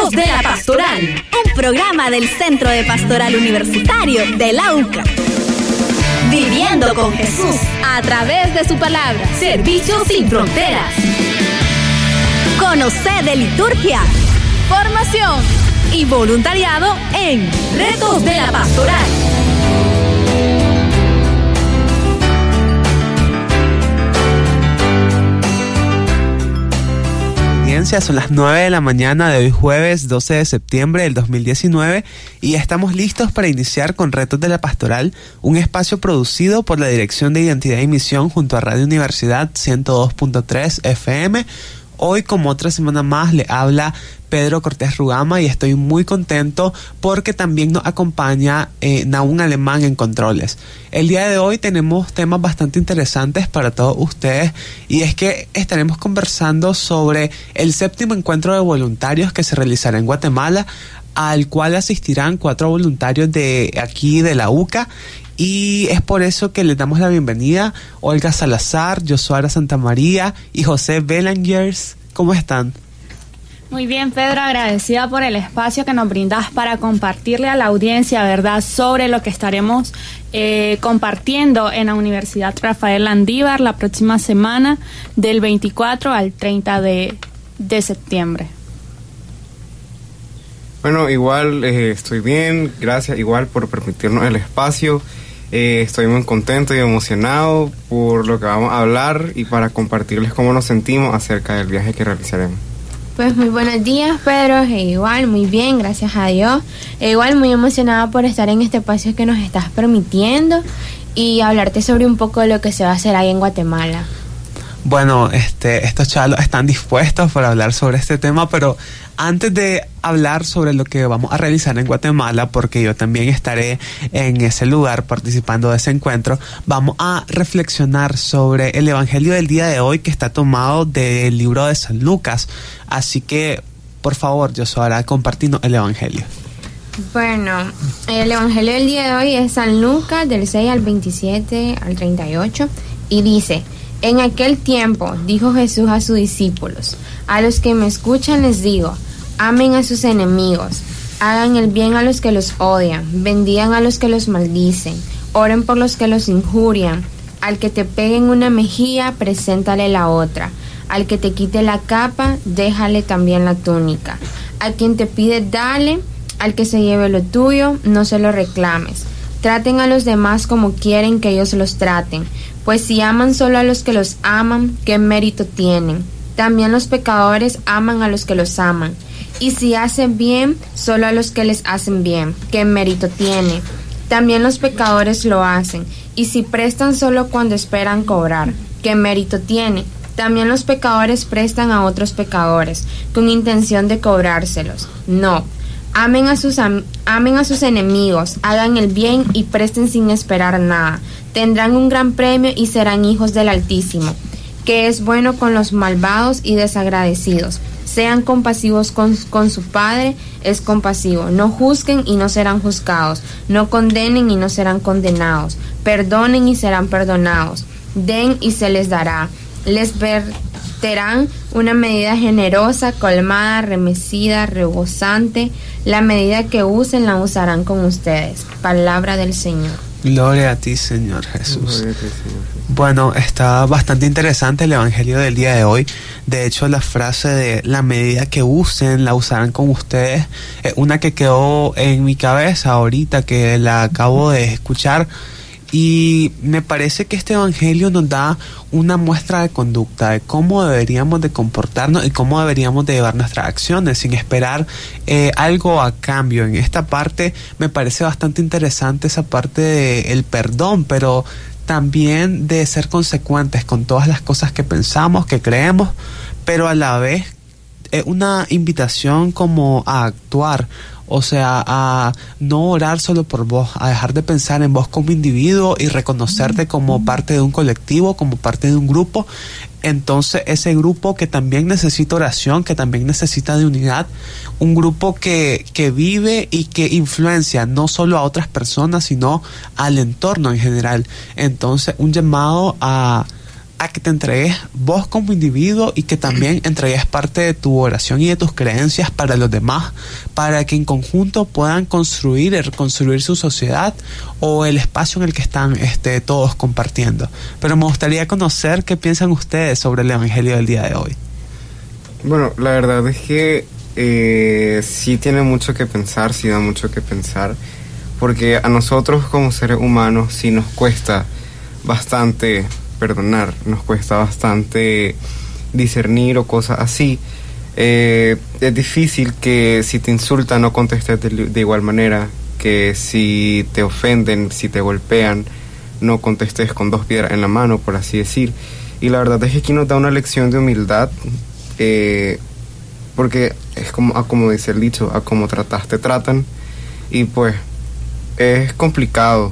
Retos de la Pastoral, un programa del Centro de Pastoral Universitario de la UCA. Viviendo con Jesús a través de su palabra. Servicio sin fronteras. Conocer de liturgia, formación y voluntariado en Retos de la Pastoral. Son las 9 de la mañana de hoy jueves 12 de septiembre del 2019 y estamos listos para iniciar con Retos de la Pastoral, un espacio producido por la Dirección de Identidad y Misión junto a Radio Universidad 102.3 FM. Hoy, como otra semana más, le habla Pedro Cortés Rugama y estoy muy contento porque también nos acompaña Nahum Alemán en controles. El día de hoy tenemos temas bastante interesantes para todos ustedes y es que estaremos conversando sobre el 7º encuentro de voluntarios que se realizará en Guatemala, al cual asistirán 4 voluntarios de aquí de la UCA. Y es por eso que les damos la bienvenida Olga Salazar, Josuara Santamaría y José Belangers. ¿Cómo están? Muy bien, Pedro, agradecida por el espacio que nos brindas para compartirle a la audiencia, ¿verdad?, sobre lo que estaremos compartiendo en la Universidad Rafael Landívar la próxima semana del 24 al 30 de septiembre. Bueno, igual estoy bien, gracias igual por permitirnos el espacio. Estoy muy contento y emocionado por lo que vamos a hablar y para compartirles cómo nos sentimos acerca del viaje que realizaremos. Pues muy buenos días, Pedro, igual muy bien, gracias a Dios. Igual muy emocionada por estar en este espacio que nos estás permitiendo y hablarte sobre un poco de lo que se va a hacer ahí en Guatemala. Bueno, estos chavos están dispuestos para hablar sobre este tema, pero antes de hablar sobre lo que vamos a realizar en Guatemala, porque yo también estaré en ese lugar participando de ese encuentro, vamos a reflexionar sobre el Evangelio del día de hoy que está tomado del libro de San Lucas. Así que, por favor, Josuara, compartinos el Evangelio. Bueno, el Evangelio del día de hoy es San Lucas del 6 al 27 al 38 y dice: En aquel tiempo dijo Jesús a sus discípulos: a los que me escuchan les digo, amen a sus enemigos, hagan el bien a los que los odian, bendigan a los que los maldicen, oren por los que los injurian. Al que te pegue en una mejilla, preséntale la otra. Al que te quite la capa, déjale también la túnica. A quien te pide, dale. Al que se lleve lo tuyo, no se lo reclames. Traten a los demás como quieren que ellos los traten, pues si aman solo a los que los aman, ¿qué mérito tienen? También los pecadores aman a los que los aman. Y si hacen bien solo a los que les hacen bien, ¿qué mérito tiene? También los pecadores lo hacen. Y si prestan solo cuando esperan cobrar, ¿qué mérito tiene? También los pecadores prestan a otros pecadores, con intención de cobrárselos. No. Amen a sus enemigos, hagan el bien y presten sin esperar nada. Tendrán un gran premio y serán hijos del Altísimo, que es bueno con los malvados y desagradecidos. Sean compasivos con su Padre, es compasivo. No juzguen y no serán juzgados. No condenen y no serán condenados. Perdonen y serán perdonados. Den y se les dará. Les verterán una medida generosa, colmada, remecida, rebosante. La medida que usen la usarán con ustedes. Palabra del Señor. Gloria a ti, Señor Jesús. Bueno, está bastante interesante el Evangelio del día de hoy. De hecho, la frase de la medida que usen, la usarán con ustedes, es una que quedó en mi cabeza ahorita que la acabo de escuchar. Y me parece que este evangelio nos da una muestra de conducta, de cómo deberíamos de comportarnos y cómo deberíamos de llevar nuestras acciones sin esperar algo a cambio. En esta parte me parece bastante interesante esa parte del perdón, pero también de ser consecuentes con todas las cosas que pensamos, que creemos, pero a la vez es una invitación como a actuar. O sea, a no orar solo por vos, a dejar de pensar en vos como individuo y reconocerte como parte de un colectivo, como parte de un grupo. Entonces, ese grupo que también necesita oración, que también necesita de unidad, un grupo que vive y que influencia no solo a otras personas, sino al entorno en general. Entonces, un llamado a a que te entregues vos como individuo y que también entregues parte de tu oración y de tus creencias para los demás, para que en conjunto puedan reconstruir su sociedad o el espacio en el que están todos compartiendo. Pero me gustaría conocer qué piensan ustedes sobre el Evangelio del día de hoy. Bueno, la verdad es que sí tiene mucho que pensar, sí da mucho que pensar, porque a nosotros como seres humanos sí nos cuesta bastante perdonar, nos cuesta bastante discernir o cosas así. Es difícil que si te insultan no contestes de igual manera, que si te ofenden, si te golpean, no contestes con 2 piedras en la mano, por así decir. Y la verdad es que aquí nos da una lección de humildad, porque es como dice el dicho, a como tratas te tratan, y pues es complicado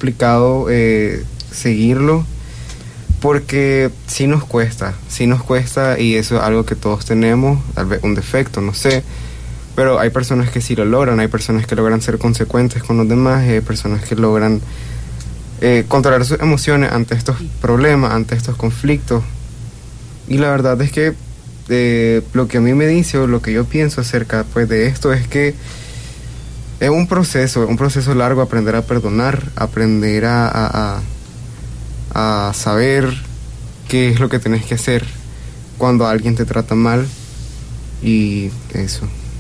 seguirlo, porque sí nos cuesta, y eso es algo que todos tenemos, tal vez un defecto, no sé, pero hay personas que sí lo logran, hay personas que logran ser consecuentes con los demás, y hay personas que logran controlar sus emociones ante estos problemas, ante estos conflictos. Y la verdad es que lo que a mí me dice, o lo que yo pienso acerca pues de esto, es que es un proceso largo, aprender a perdonar, aprender a saber qué es lo que tenés que hacer cuando alguien te trata mal, y eso.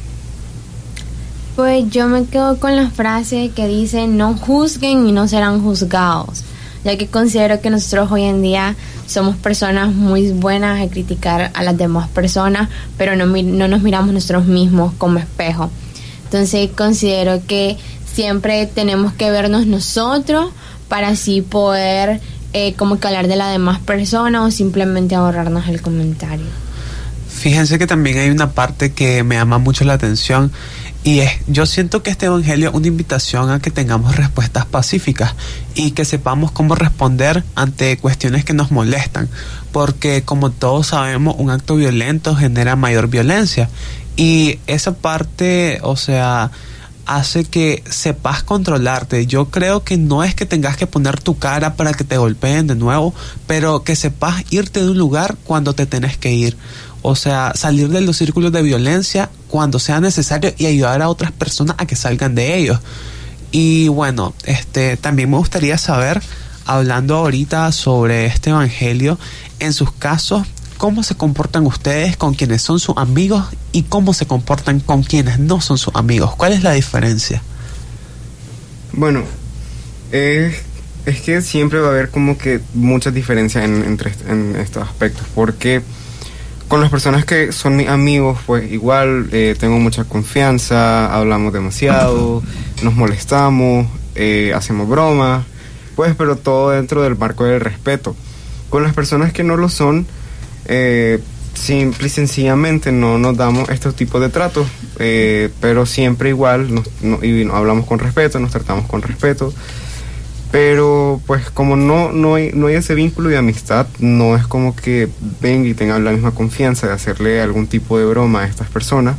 Pues yo me quedo con la frase que dice: no juzguen y no serán juzgados, ya que considero que nosotros hoy en día somos personas muy buenas a criticar a las demás personas, pero no nos miramos nosotros mismos como espejo. Entonces considero que siempre tenemos que vernos nosotros para así poder como que hablar de la demás persona o simplemente ahorrarnos el comentario. Fíjense que también hay una parte que me llama mucho la atención, y yo siento que este evangelio es una invitación a que tengamos respuestas pacíficas y que sepamos cómo responder ante cuestiones que nos molestan, porque como todos sabemos, un acto violento genera mayor violencia, y esa parte, o sea, hace que sepas controlarte. Yo creo que no es que tengas que poner tu cara para que te golpeen de nuevo, pero que sepas irte de un lugar cuando te tenés que ir. O sea, salir de los círculos de violencia cuando sea necesario y ayudar a otras personas a que salgan de ellos. Y bueno, también me gustaría saber, hablando ahorita sobre este evangelio, en sus casos, ¿cómo se comportan ustedes con quienes son sus amigos y cómo se comportan con quienes no son sus amigos? ¿Cuál es la diferencia? Bueno, es que siempre va a haber como que muchas diferencias en estos aspectos, porque con las personas que son mis amigos, pues igual tengo mucha confianza, hablamos demasiado, nos molestamos, hacemos bromas, pues, pero todo dentro del marco del respeto. Con las personas que no lo son, simple y sencillamente no nos damos estos tipos de tratos, pero siempre igual hablamos con respeto, nos tratamos con respeto, pero pues como no hay ese vínculo de amistad, no es como que venga y tenga la misma confianza de hacerle algún tipo de broma a estas personas.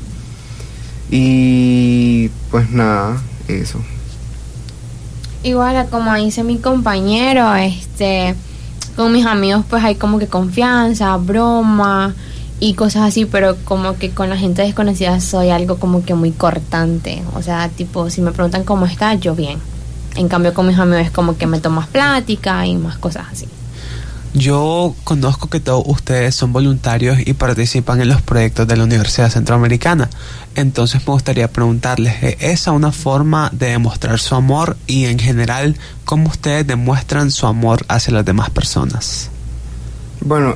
Y pues nada, eso. Igual como dice mi compañero, con mis amigos pues hay como que confianza, broma y cosas así, pero como que con la gente desconocida soy algo como que muy cortante. O sea, tipo, si me preguntan cómo está, yo bien. En cambio con mis amigos es como que me tomas plática y más cosas así. Yo conozco que todos ustedes son voluntarios y participan en los proyectos de la Universidad Centroamericana. Entonces me gustaría preguntarles, ¿es esa una forma de demostrar su amor? Y en general, ¿cómo ustedes demuestran su amor hacia las demás personas? Bueno,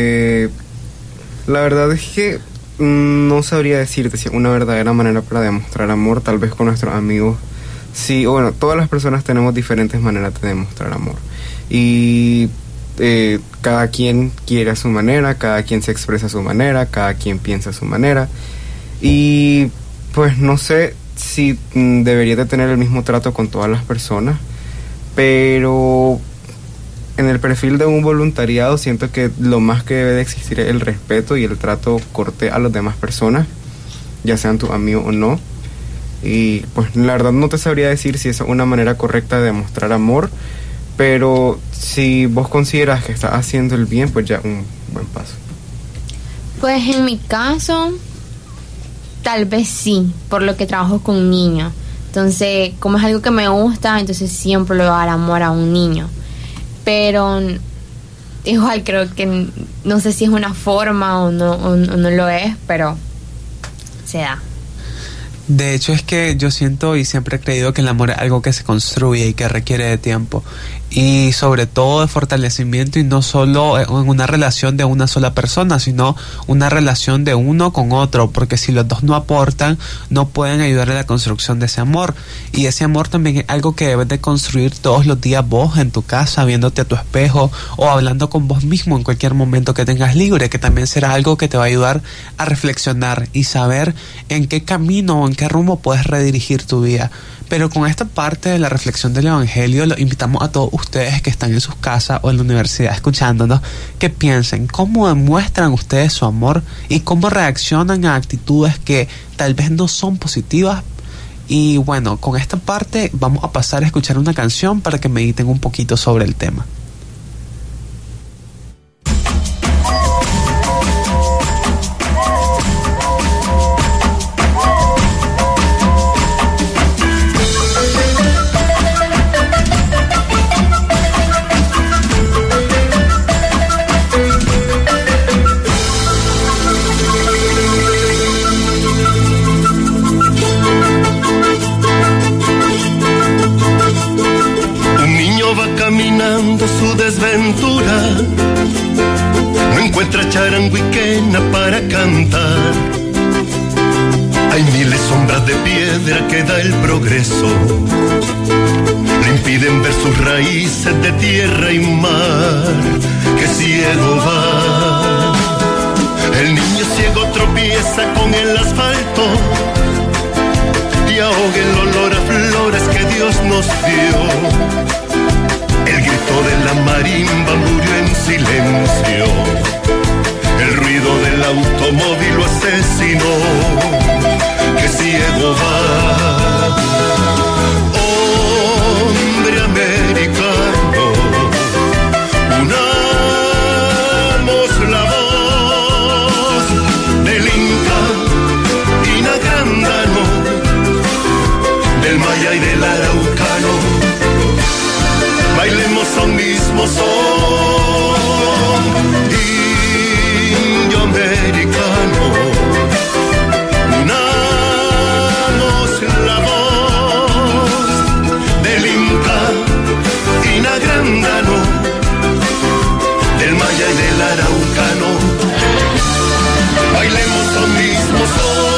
la verdad es que no sabría decirte si una verdadera manera para demostrar amor, tal vez con nuestros amigos. Sí, bueno, todas las personas tenemos diferentes maneras de demostrar amor. Y cada quien quiere a su manera, cada quien se expresa a su manera, cada quien piensa a su manera. Y pues no sé si debería de tener el mismo trato con todas las personas, pero en el perfil de un voluntariado siento que lo más que debe de existir es el respeto y el trato cortés a las demás personas, ya sean tus amigos o no. Y pues la verdad no te sabría decir si es una manera correcta de demostrar amor, pero si vos consideras que estás haciendo el bien, pues ya un buen paso. Pues en mi caso, tal vez sí, por lo que trabajo con niños. Entonces, como es algo que me gusta, entonces siempre le voy a dar amor a un niño. Pero igual creo que no sé si es una forma o no lo es, pero se da. De hecho, es que yo siento y siempre he creído que el amor es algo que se construye y que requiere de tiempo, y sobre todo de fortalecimiento, y no solo en una relación de una sola persona, sino una relación de uno con otro, porque si los dos no aportan, no pueden ayudar a la construcción de ese amor. Y ese amor también es algo que debes de construir todos los días vos en tu casa, viéndote a tu espejo o hablando con vos mismo en cualquier momento que tengas libre, que también será algo que te va a ayudar a reflexionar y saber en qué camino o en qué rumbo puedes redirigir tu vida. Pero con esta parte de la reflexión del Evangelio, los invitamos a todos ustedes que están en sus casas o en la universidad escuchándonos, que piensen cómo demuestran ustedes su amor y cómo reaccionan a actitudes que tal vez no son positivas. Y bueno, con esta parte vamos a pasar a escuchar una canción para que mediten un poquito sobre el tema. Su desventura, no encuentra charango y quena para cantar. Hay miles sombras de piedra que da el progreso, le impiden ver sus raíces de tierra y mar. Que ciego va, el niño ciego tropieza con el asfalto y ahoga el olor a flores que Dios nos dio. El grito de la marimba murió en silencio, el ruido del automóvil lo asesinó. Que ciego va, hombre americano, unamos la voz del Inca y Nagrándano, del Maya y del Araucano. Bailemos a un mismo son, indio americano, unamos la voz del Inca y Nagrándano, del Maya y del Araucano. Bailemos a un mismo son.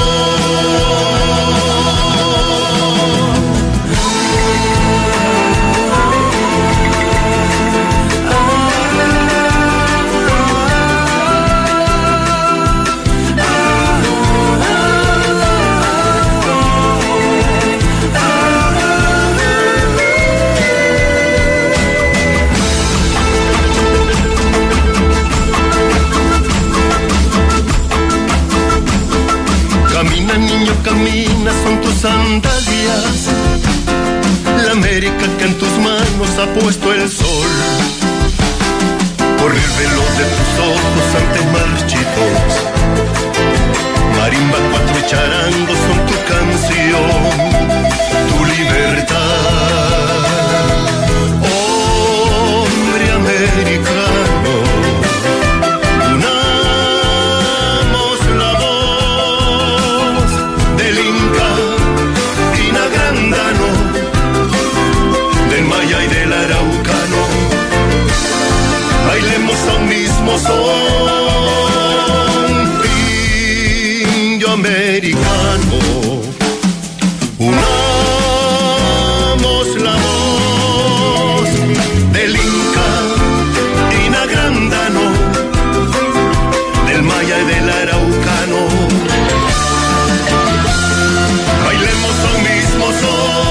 Niño, camina, son tus sandalias, la América que en tus manos ha puesto el sol. Corre el velo de tus ojos antes marchitos, marimba, cuatro y charango son tu canción, tu libertad. Hombre americano, del Maya y del Araucano. Bailemos a un mismo son, indio americano, unamos la voz del Inca y Nagrándano, del Maya y del Araucano. Bailemos a un mismo son.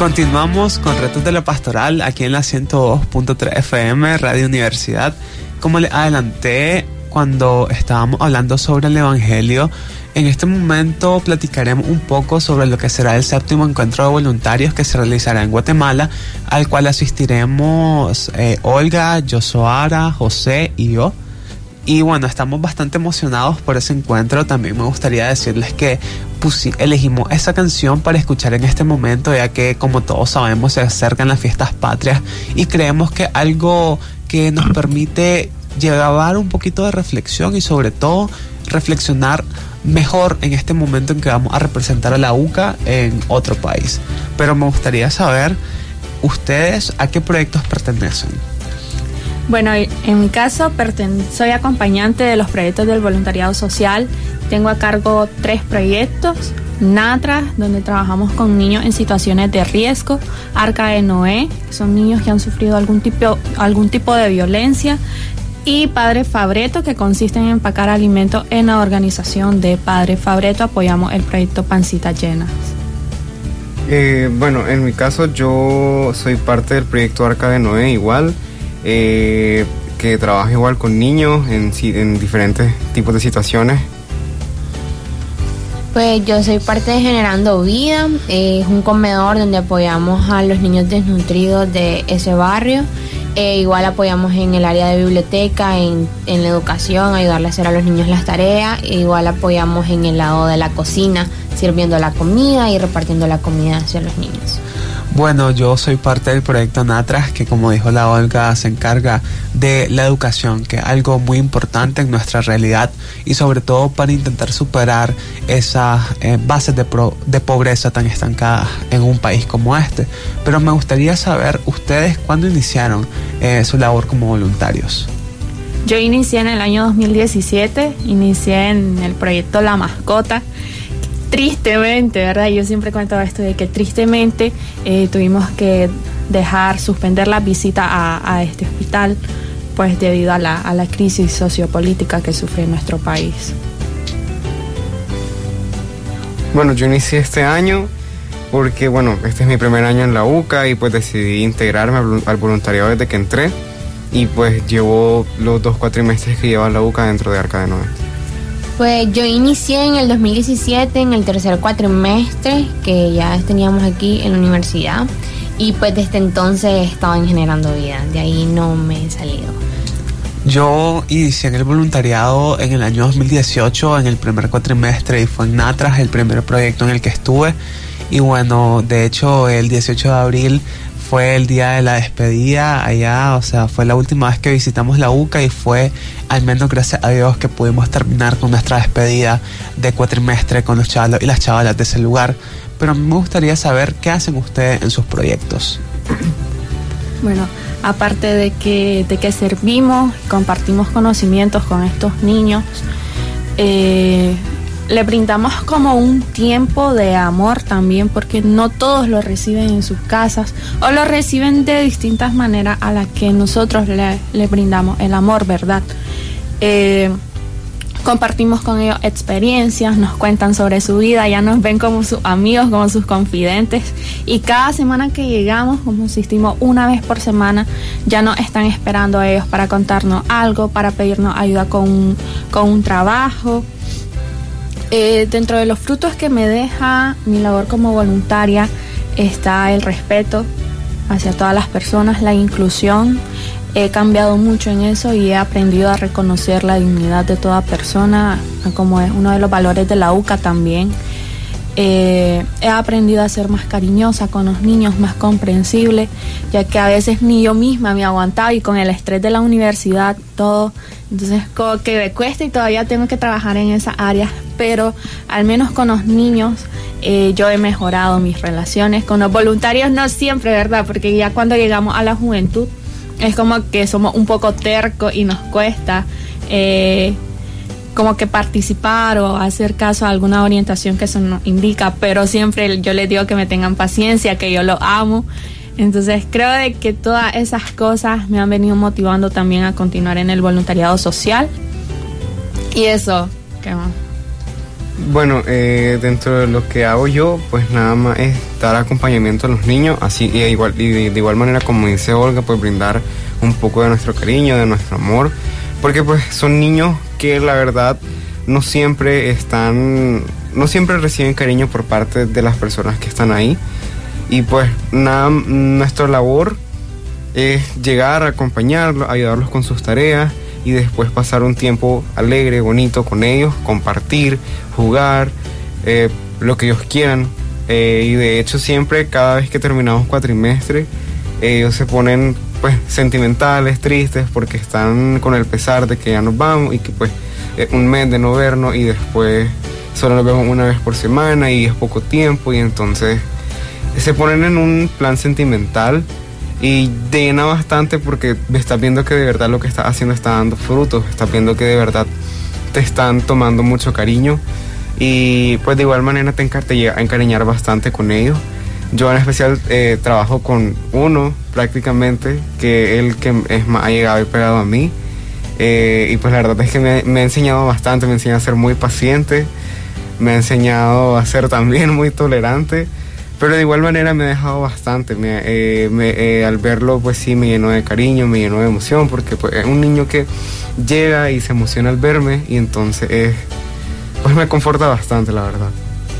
Continuamos con Retos de la Pastoral aquí en la 102.3 FM Radio Universidad. Como les adelanté cuando estábamos hablando sobre el Evangelio, en este momento platicaremos un poco sobre lo que será el 7º encuentro de voluntarios que se realizará en Guatemala, al cual asistiremos Olga, Yosoara, José y yo. Y bueno, estamos bastante emocionados por ese encuentro. También me gustaría decirles que elegimos esa canción para escuchar en este momento, ya que, como todos sabemos, se acercan las fiestas patrias y creemos que algo que nos permite llevar un poquito de reflexión y sobre todo reflexionar mejor en este momento en que vamos a representar a la UCA en otro país. Pero me gustaría saber, ¿ustedes a qué proyectos pertenecen? Bueno, en mi caso soy acompañante de los proyectos del voluntariado social. Tengo a cargo 3 proyectos: Natras, donde trabajamos con niños en situaciones de riesgo; Arca de Noé, que son niños que han sufrido algún tipo de violencia; y Padre Fabreto, que consiste en empacar alimentos en la organización de Padre Fabreto. Apoyamos el proyecto Pancitas Llenas. Bueno, en mi caso yo soy parte del proyecto Arca de Noé igual, que trabaja igual con niños en diferentes tipos de situaciones. Pues yo soy parte de Generando Vida, es un comedor donde apoyamos a los niños desnutridos de ese barrio. Igual apoyamos en el área de biblioteca, en la educación, ayudarle a hacer a los niños las tareas. Igual apoyamos en el lado de la cocina, sirviendo la comida y repartiendo la comida hacia los niños. Bueno, yo soy parte del proyecto Natras, que, como dijo la Olga, se encarga de la educación, que es algo muy importante en nuestra realidad y sobre todo para intentar superar esas bases de pobreza tan estancadas en un país como este. Pero me gustaría saber, ¿ustedes cuándo iniciaron su labor como voluntarios? Yo inicié en el año 2017, inicié en el proyecto La Mascota. Tristemente, ¿verdad? Yo siempre cuento esto de que tristemente tuvimos que suspender la visita a este hospital, pues debido a la crisis sociopolítica que sufre nuestro país. Bueno, yo inicié este año porque, bueno, este es mi primer año en la UCA y pues decidí integrarme al voluntariado desde que entré, y pues llevo los 2 cuatrimestres que lleva la UCA dentro de Arca de Noé. Pues yo inicié en el 2017, en el 3er cuatrimestre, que ya teníamos aquí en la universidad, y pues desde entonces he estado en Generando Vida, de ahí no me he salido. Yo inicié en el voluntariado en el año 2018, en el primer cuatrimestre, y fue en Natras el primer proyecto en el que estuve. Y bueno, de hecho el 18 de abril fue el día de la despedida allá, o sea, fue la última vez que visitamos la UCA y fue, al menos gracias a Dios, que pudimos terminar con nuestra despedida de cuatrimestre con los chavalos y las chavalas de ese lugar. Pero me gustaría saber qué hacen ustedes en sus proyectos. Bueno, aparte de que servimos, compartimos conocimientos con estos niños, le brindamos como un tiempo de amor también, porque no todos lo reciben en sus casas o lo reciben de distintas maneras a las que nosotros le brindamos el amor, ¿verdad? Compartimos con ellos experiencias, nos cuentan sobre su vida, ya nos ven como sus amigos, como sus confidentes, y cada semana que llegamos, como asistimos una vez por semana, ya nos están esperando a ellos para contarnos algo, para pedirnos ayuda con un trabajo. Dentro de los frutos que me deja mi labor como voluntaria está el respeto hacia todas las personas, la inclusión. He cambiado mucho en eso y he aprendido a reconocer la dignidad de toda persona, como es uno de los valores de la UCA también. He aprendido a ser más cariñosa con los niños, más comprensible, ya que a veces ni yo misma me aguantaba, y con el estrés de la universidad, todo, entonces como que me cuesta y todavía tengo que trabajar en esa área, pero al menos con los niños yo he mejorado mis relaciones. Con los voluntarios no siempre, ¿verdad? Porque ya cuando llegamos a la juventud es como que somos un poco tercos y nos cuesta como que participar o hacer caso a alguna orientación que eso nos indica, pero siempre yo les digo que me tengan paciencia, que yo lo amo. Entonces creo de que todas esas cosas me han venido motivando también a continuar en el voluntariado social. Y eso, ¿qué más? Bueno, dentro de lo que hago yo, pues nada más es dar acompañamiento a los niños, así y de igual manera, como dice Olga, pues brindar un poco de nuestro cariño, de nuestro amor, porque pues son niños que la verdad no siempre reciben cariño por parte de las personas que están ahí, y pues nada, nuestra labor es llegar a acompañarlos, ayudarlos con sus tareas y después pasar un tiempo alegre, bonito con ellos, compartir, jugar, lo que ellos quieran. Y de hecho siempre, cada vez que terminamos cuatrimestre, ellos se ponen pues sentimentales, tristes, porque están con el pesar de que ya nos vamos y que pues un mes de no vernos y después solo nos vemos una vez por semana y es poco tiempo, y entonces se ponen en un plan sentimental. Y te llena bastante porque estás viendo que de verdad lo que estás haciendo está dando frutos, estás viendo que de verdad te están tomando mucho cariño, y pues de igual manera te llega a encariñar bastante con ellos. Yo en especial trabajo con uno prácticamente, que es el que es más allegado y pegado a mí, y pues la verdad es que me ha enseñado bastante, me enseña a ser muy paciente, me ha enseñado a ser también muy tolerante. Pero de igual manera me ha dejado bastante, al verlo pues sí me llenó de cariño, me llenó de emoción, porque pues es un niño que llega y se emociona al verme, y entonces pues me conforta bastante, la verdad.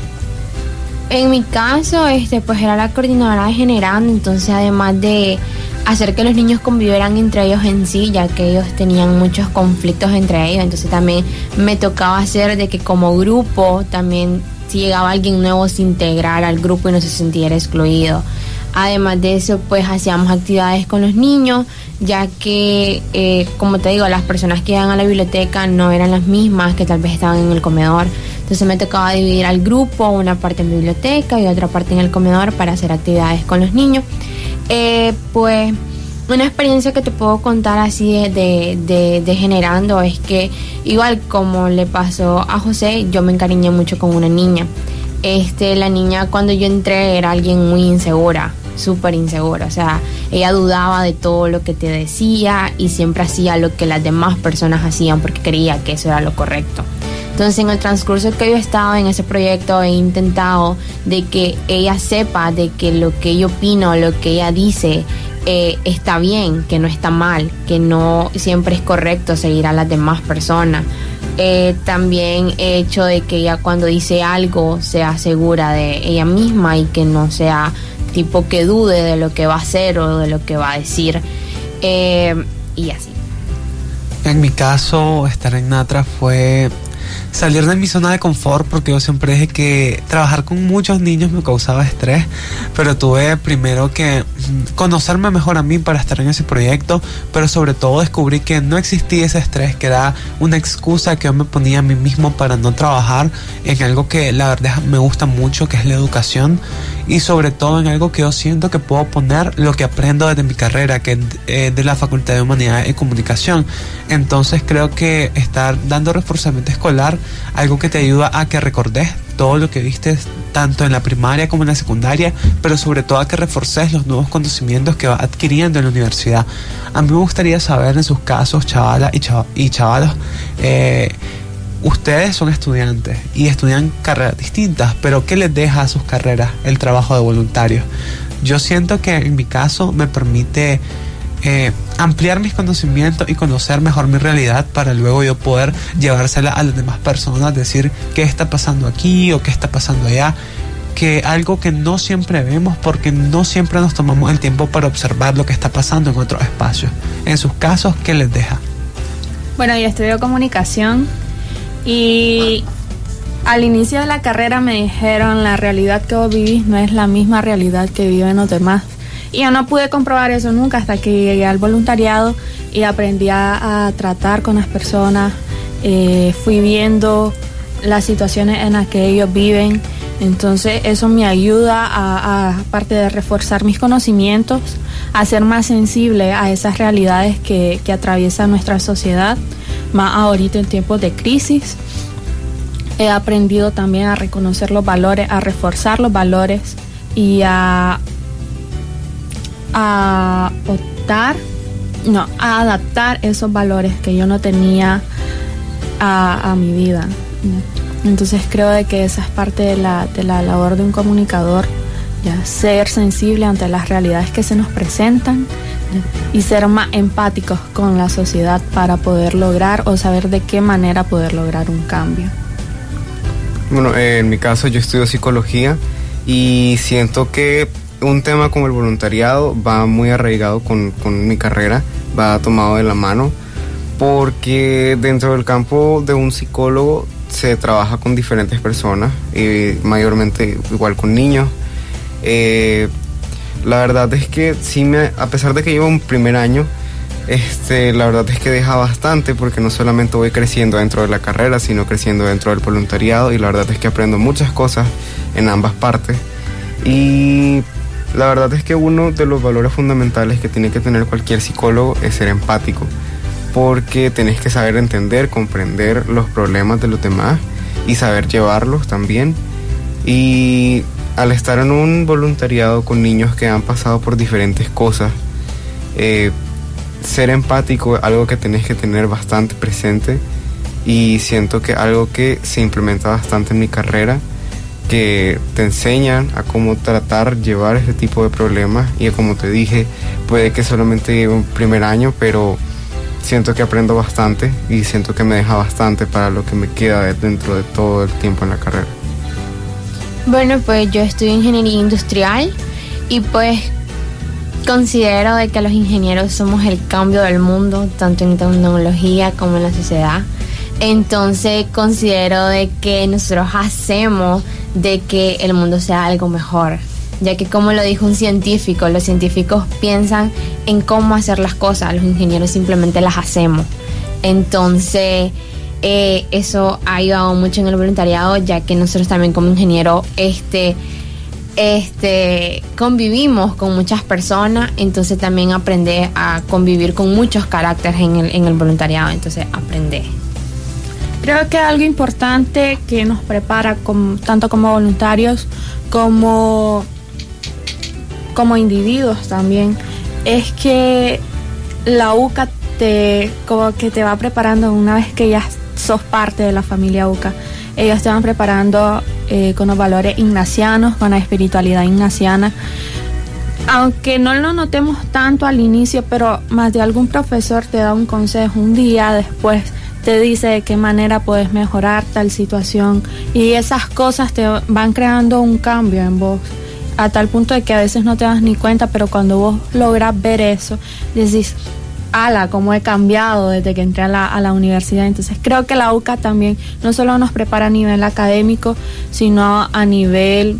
En mi caso, pues era la coordinadora de Generando, entonces además de hacer que los niños convivieran entre ellos en sí, ya que ellos tenían muchos conflictos entre ellos, entonces también me tocaba hacer de que como grupo también, si llegaba alguien nuevo, se integrara al grupo y no se sintiera excluido. Además de eso, pues hacíamos actividades con los niños, ya que, como te digo, las personas que iban a la biblioteca no eran las mismas que tal vez estaban en el comedor. Entonces me tocaba dividir al grupo, una parte en biblioteca y otra parte en el comedor para hacer actividades con los niños. Pues una experiencia que te puedo contar así de Generando es que, igual como le pasó a José, yo me encariñé mucho con una niña. La niña, cuando yo entré, era alguien muy insegura, súper insegura, o sea, ella dudaba de todo lo que te decía y siempre hacía lo que las demás personas hacían porque creía que eso era lo correcto. Entonces, en el transcurso que yo he estado en ese proyecto, he intentado de que ella sepa de que lo que yo opino, lo que ella dice, está bien, que no está mal, que no siempre es correcto seguir a las demás personas. También he hecho de que ella, cuando dice algo, sea segura de ella misma y que no sea tipo que dude de lo que va a hacer o de lo que va a decir, y así. En mi caso, estar en Natra fue salir de mi zona de confort, porque yo siempre dije que trabajar con muchos niños me causaba estrés, pero tuve primero que conocerme mejor a mí para estar en ese proyecto, pero sobre todo descubrí que no existía ese estrés, que era una excusa que yo me ponía a mí mismo para no trabajar en algo que la verdad me gusta mucho, que es la educación, y sobre todo en algo que yo siento que puedo poner lo que aprendo desde mi carrera, que es de la Facultad de Humanidades y Comunicación. Entonces creo que estar dando reforzamiento escolar, algo que te ayuda a que recordes todo lo que viste tanto en la primaria como en la secundaria, pero sobre todo a que reforces los nuevos conocimientos que vas adquiriendo en la universidad. A mí me gustaría saber, en sus casos, chavalas y chavalos, ustedes son estudiantes y estudian carreras distintas, pero ¿qué les deja a sus carreras el trabajo de voluntarios? Yo siento que en mi caso me permite ampliar mis conocimientos y conocer mejor mi realidad, para luego yo poder llevársela a las demás personas, decir qué está pasando aquí o qué está pasando allá, que algo que no siempre vemos porque no siempre nos tomamos el tiempo para observar lo que está pasando en otros espacios. En sus casos, ¿qué les deja? Bueno, yo estudio comunicación y al inicio de la carrera me dijeron: la realidad que vos vivís no es la misma realidad que viven los demás. Y yo no pude comprobar eso nunca hasta que llegué al voluntariado y aprendí a tratar con las personas. Fui viendo las situaciones en las que ellos viven. Entonces eso me ayuda aparte de reforzar mis conocimientos, a ser más sensible a esas realidades que atraviesa nuestra sociedad, más ahorita en tiempos de crisis. He aprendido también a reconocer los valores, a reforzar los valores y a adaptar esos valores que yo no tenía a mi vida. Entonces creo de que esa es parte de la labor de un comunicador, ya ser sensible ante las realidades que se nos presentan y ser más empáticos con la sociedad para poder lograr o saber de qué manera poder lograr un cambio. Bueno, en mi caso yo estudio psicología y siento que un tema como el voluntariado va muy arraigado con mi carrera, va tomado de la mano, porque dentro del campo de un psicólogo se trabaja con diferentes personas, mayormente igual con niños. La verdad es que sí, a pesar de que llevo un primer año, la verdad es que deja bastante, porque no solamente voy creciendo dentro de la carrera, sino creciendo dentro del voluntariado, y la verdad es que aprendo muchas cosas en ambas partes. Y la verdad es que uno de los valores fundamentales que tiene que tener cualquier psicólogo es ser empático, porque tenés que saber entender, comprender los problemas de los demás y saber llevarlos también. Y al estar en un voluntariado con niños que han pasado por diferentes cosas, ser empático es algo que tenés que tener bastante presente, y siento que algo que se implementa bastante en mi carrera, que te enseñan a cómo tratar, llevar este tipo de problemas, y como te dije, puede que solamente lleve un primer año, pero siento que aprendo bastante y siento que me deja bastante para lo que me queda dentro de todo el tiempo en la carrera. Bueno, pues yo estudio ingeniería industrial y pues considero de que los ingenieros somos el cambio del mundo, tanto en tecnología como en la sociedad. Entonces considero de que nosotros hacemos de que el mundo sea algo mejor, ya que, como lo dijo un científico, los científicos piensan en cómo hacer las cosas, los ingenieros simplemente las hacemos. Entonces eso ha ayudado mucho en el voluntariado, ya que nosotros también como ingenieros convivimos con muchas personas, entonces también aprender a convivir con muchos caracteres en el voluntariado, entonces aprender. Creo que algo importante que nos prepara tanto como voluntarios como individuos también es que la UCA como que te va preparando una vez que ya sos parte de la familia UCA. Ellos te van preparando con los valores ignacianos, con la espiritualidad ignaciana. Aunque no lo notemos tanto al inicio, pero más de algún profesor te da un consejo un día después, te dice de qué manera puedes mejorar tal situación, y esas cosas te van creando un cambio en vos, a tal punto de que a veces no te das ni cuenta, pero cuando vos logras ver eso, decís, ala, cómo he cambiado desde que entré a la universidad. Entonces creo que la UCA también no solo nos prepara a nivel académico, sino a nivel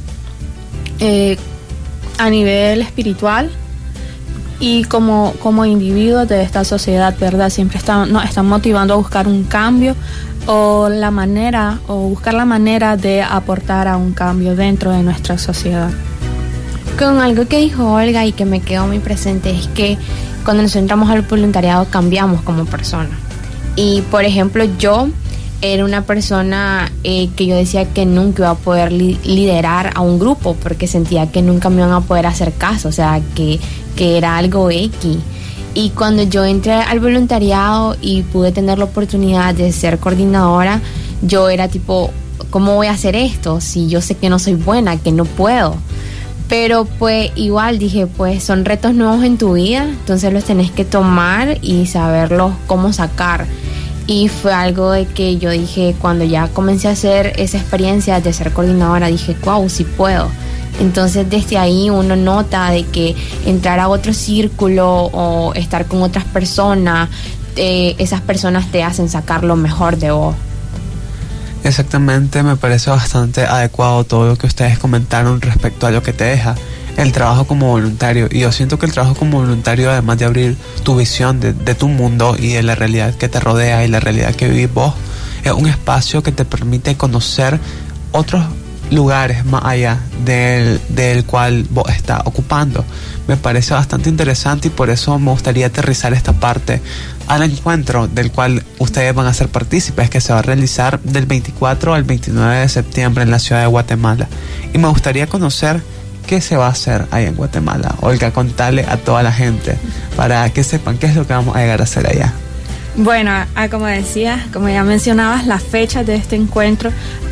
espiritual, y como individuos de esta sociedad, ¿verdad? Siempre nos están motivando a buscar un cambio o buscar la manera de aportar a un cambio dentro de nuestra sociedad. Con algo que dijo Olga y que me quedó muy presente es que cuando nos entramos al voluntariado cambiamos como persona. Y por ejemplo, yo era una persona que yo decía que nunca iba a poder liderar a un grupo, porque sentía que nunca me iban a poder hacer caso, o sea, que era algo X. Y cuando yo entré al voluntariado y pude tener la oportunidad de ser coordinadora, yo era tipo, ¿cómo voy a hacer esto? Si yo sé que no soy buena, que no puedo. Pero pues igual dije, pues son retos nuevos en tu vida, entonces los tenés que tomar y saberlos cómo sacar. Y fue algo de que yo dije, cuando ya comencé a hacer esa experiencia de ser coordinadora, dije, wow, sí puedo. Entonces desde ahí uno nota de que entrar a otro círculo o estar con otras personas, esas personas te hacen sacar lo mejor de vos. Exactamente, me parece bastante adecuado todo lo que ustedes comentaron respecto a lo que te deja el trabajo como voluntario. Y yo siento que el trabajo como voluntario, además de abrir tu visión de tu mundo y de la realidad que te rodea y la realidad que vivís vos, es un espacio que te permite conocer otros lugares más allá del cual vos estás ocupando. Me parece bastante interesante, y por eso me gustaría aterrizar esta parte al encuentro del cual ustedes van a ser partícipes, que se va a realizar del 24 al 29 de septiembre en la ciudad de Guatemala. Y me gustaría conocer qué se va a hacer ahí en Guatemala. Olga, contale a toda la gente para que sepan qué es lo que vamos a llegar a hacer allá. Bueno, como decías, como ya mencionabas, las fechas de este encuentro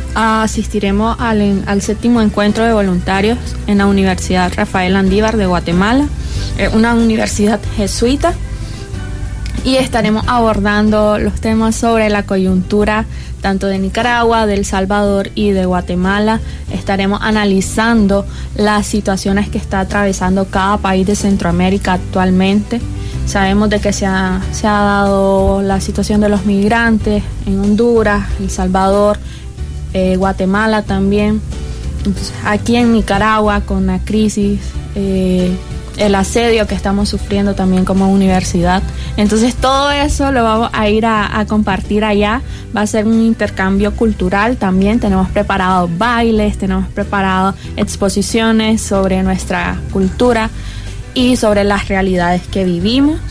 asistiremos al séptimo encuentro de voluntarios en la Universidad Rafael Landívar de Guatemala, una universidad jesuita, y estaremos abordando los temas sobre la coyuntura tanto de Nicaragua, de El Salvador y de Guatemala. Estaremos analizando las situaciones que está atravesando cada país de Centroamérica actualmente. Sabemos de que se ha dado la situación de los migrantes en Honduras, El Salvador, Guatemala también. Entonces, aquí en Nicaragua, con la crisis, el asedio que estamos sufriendo también como universidad. Entonces todo eso lo vamos a ir a compartir allá. Va a ser un intercambio cultural también. Tenemos preparados bailes, tenemos preparadas exposiciones sobre nuestra cultura y sobre las realidades que vivimos.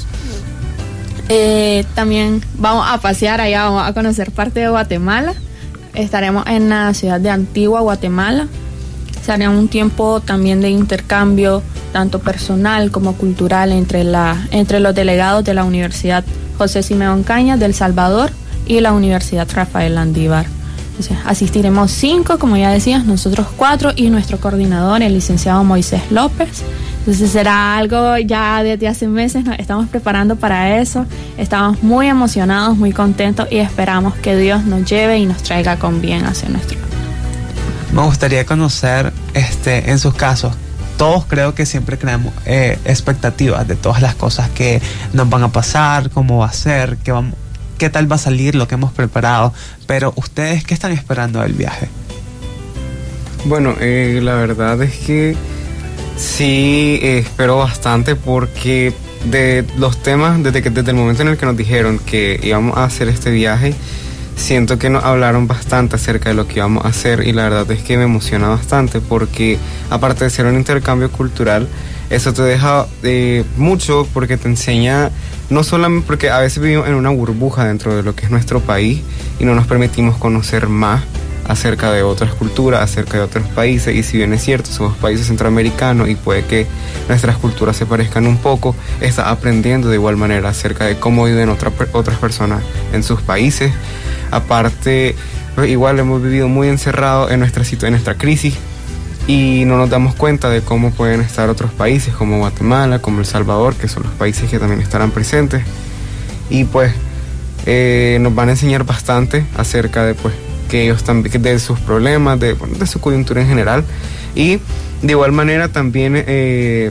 También vamos a pasear allá, vamos a conocer parte de Guatemala. Estaremos en la ciudad de Antigua, Guatemala. Será un tiempo también de intercambio, tanto personal como cultural, entre los delegados de la Universidad José Simeón Cañas de El Salvador y la Universidad Rafael Landívar. Entonces, asistiremos 5, como ya decías, nosotros 4 y nuestro coordinador, el licenciado Moisés López. Entonces será algo ya desde hace meses, nos estamos preparando para eso. Estamos muy emocionados, muy contentos y esperamos que Dios nos lleve y nos traiga con bien hacia nuestro. Me gustaría conocer, en sus casos, todos creo que siempre creamos expectativas de todas las cosas que nos van a pasar, cómo va a ser, qué tal va a salir lo que hemos preparado, pero ustedes, ¿qué están esperando del viaje? Bueno, la verdad es que sí, espero bastante, porque de los temas, desde el momento en el que nos dijeron que íbamos a hacer este viaje, siento que nos hablaron bastante acerca de lo que íbamos a hacer, y la verdad es que me emociona bastante, porque aparte de ser un intercambio cultural, eso te deja mucho, porque te enseña, no solamente porque a veces vivimos en una burbuja dentro de lo que es nuestro país y no nos permitimos conocer más acerca de otras culturas, acerca de otros países, y si bien es cierto, somos países centroamericanos y puede que nuestras culturas se parezcan un poco, estás aprendiendo de igual manera acerca de cómo viven otras personas en sus países. Aparte, igual hemos vivido muy encerrados en nuestra crisis y no nos damos cuenta de cómo pueden estar otros países como Guatemala, como El Salvador, que son los países que también estarán presentes, y pues nos van a enseñar bastante acerca de que ellos también, de sus problemas, de su coyuntura en general, y de igual manera también el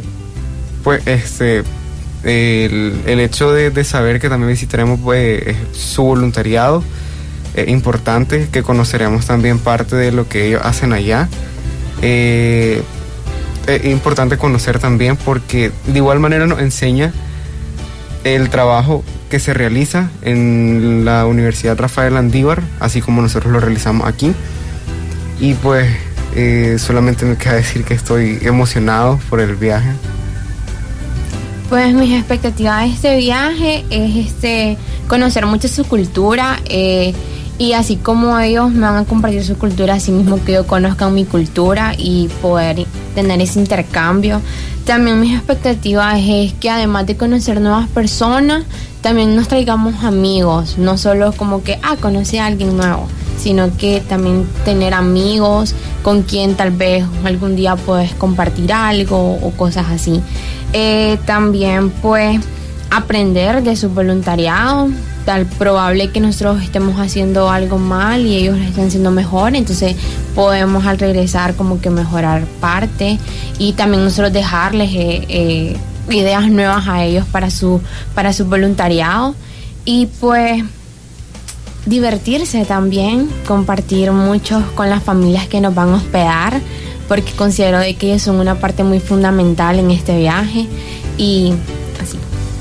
hecho de saber que también visitaremos su voluntariado, importante, que conoceremos también parte de lo que ellos hacen allá. Es importante conocer también, porque de igual manera nos enseña el trabajo que se realiza en la Universidad Rafael Landívar, así como nosotros lo realizamos aquí. Y pues solamente me queda decir que estoy emocionado por el viaje. Pues mis expectativas de este viaje es conocer mucho su cultura, y así como ellos me van a compartir su cultura, así mismo que yo conozcan mi cultura y poder tener ese intercambio. También mis expectativas es que además de conocer nuevas personas, también nos traigamos amigos, no solo como que conocí a alguien nuevo, sino que también tener amigos con quien tal vez algún día puedes compartir algo o cosas así. También pues aprender de su voluntariado. Tal probable que nosotros estemos haciendo algo mal y ellos lo están haciendo mejor, entonces podemos al regresar como que mejorar parte, y también nosotros dejarles ideas nuevas a ellos para su voluntariado, y pues divertirse también, compartir mucho con las familias que nos van a hospedar, porque considero de que ellos son una parte muy fundamental en este viaje, y así.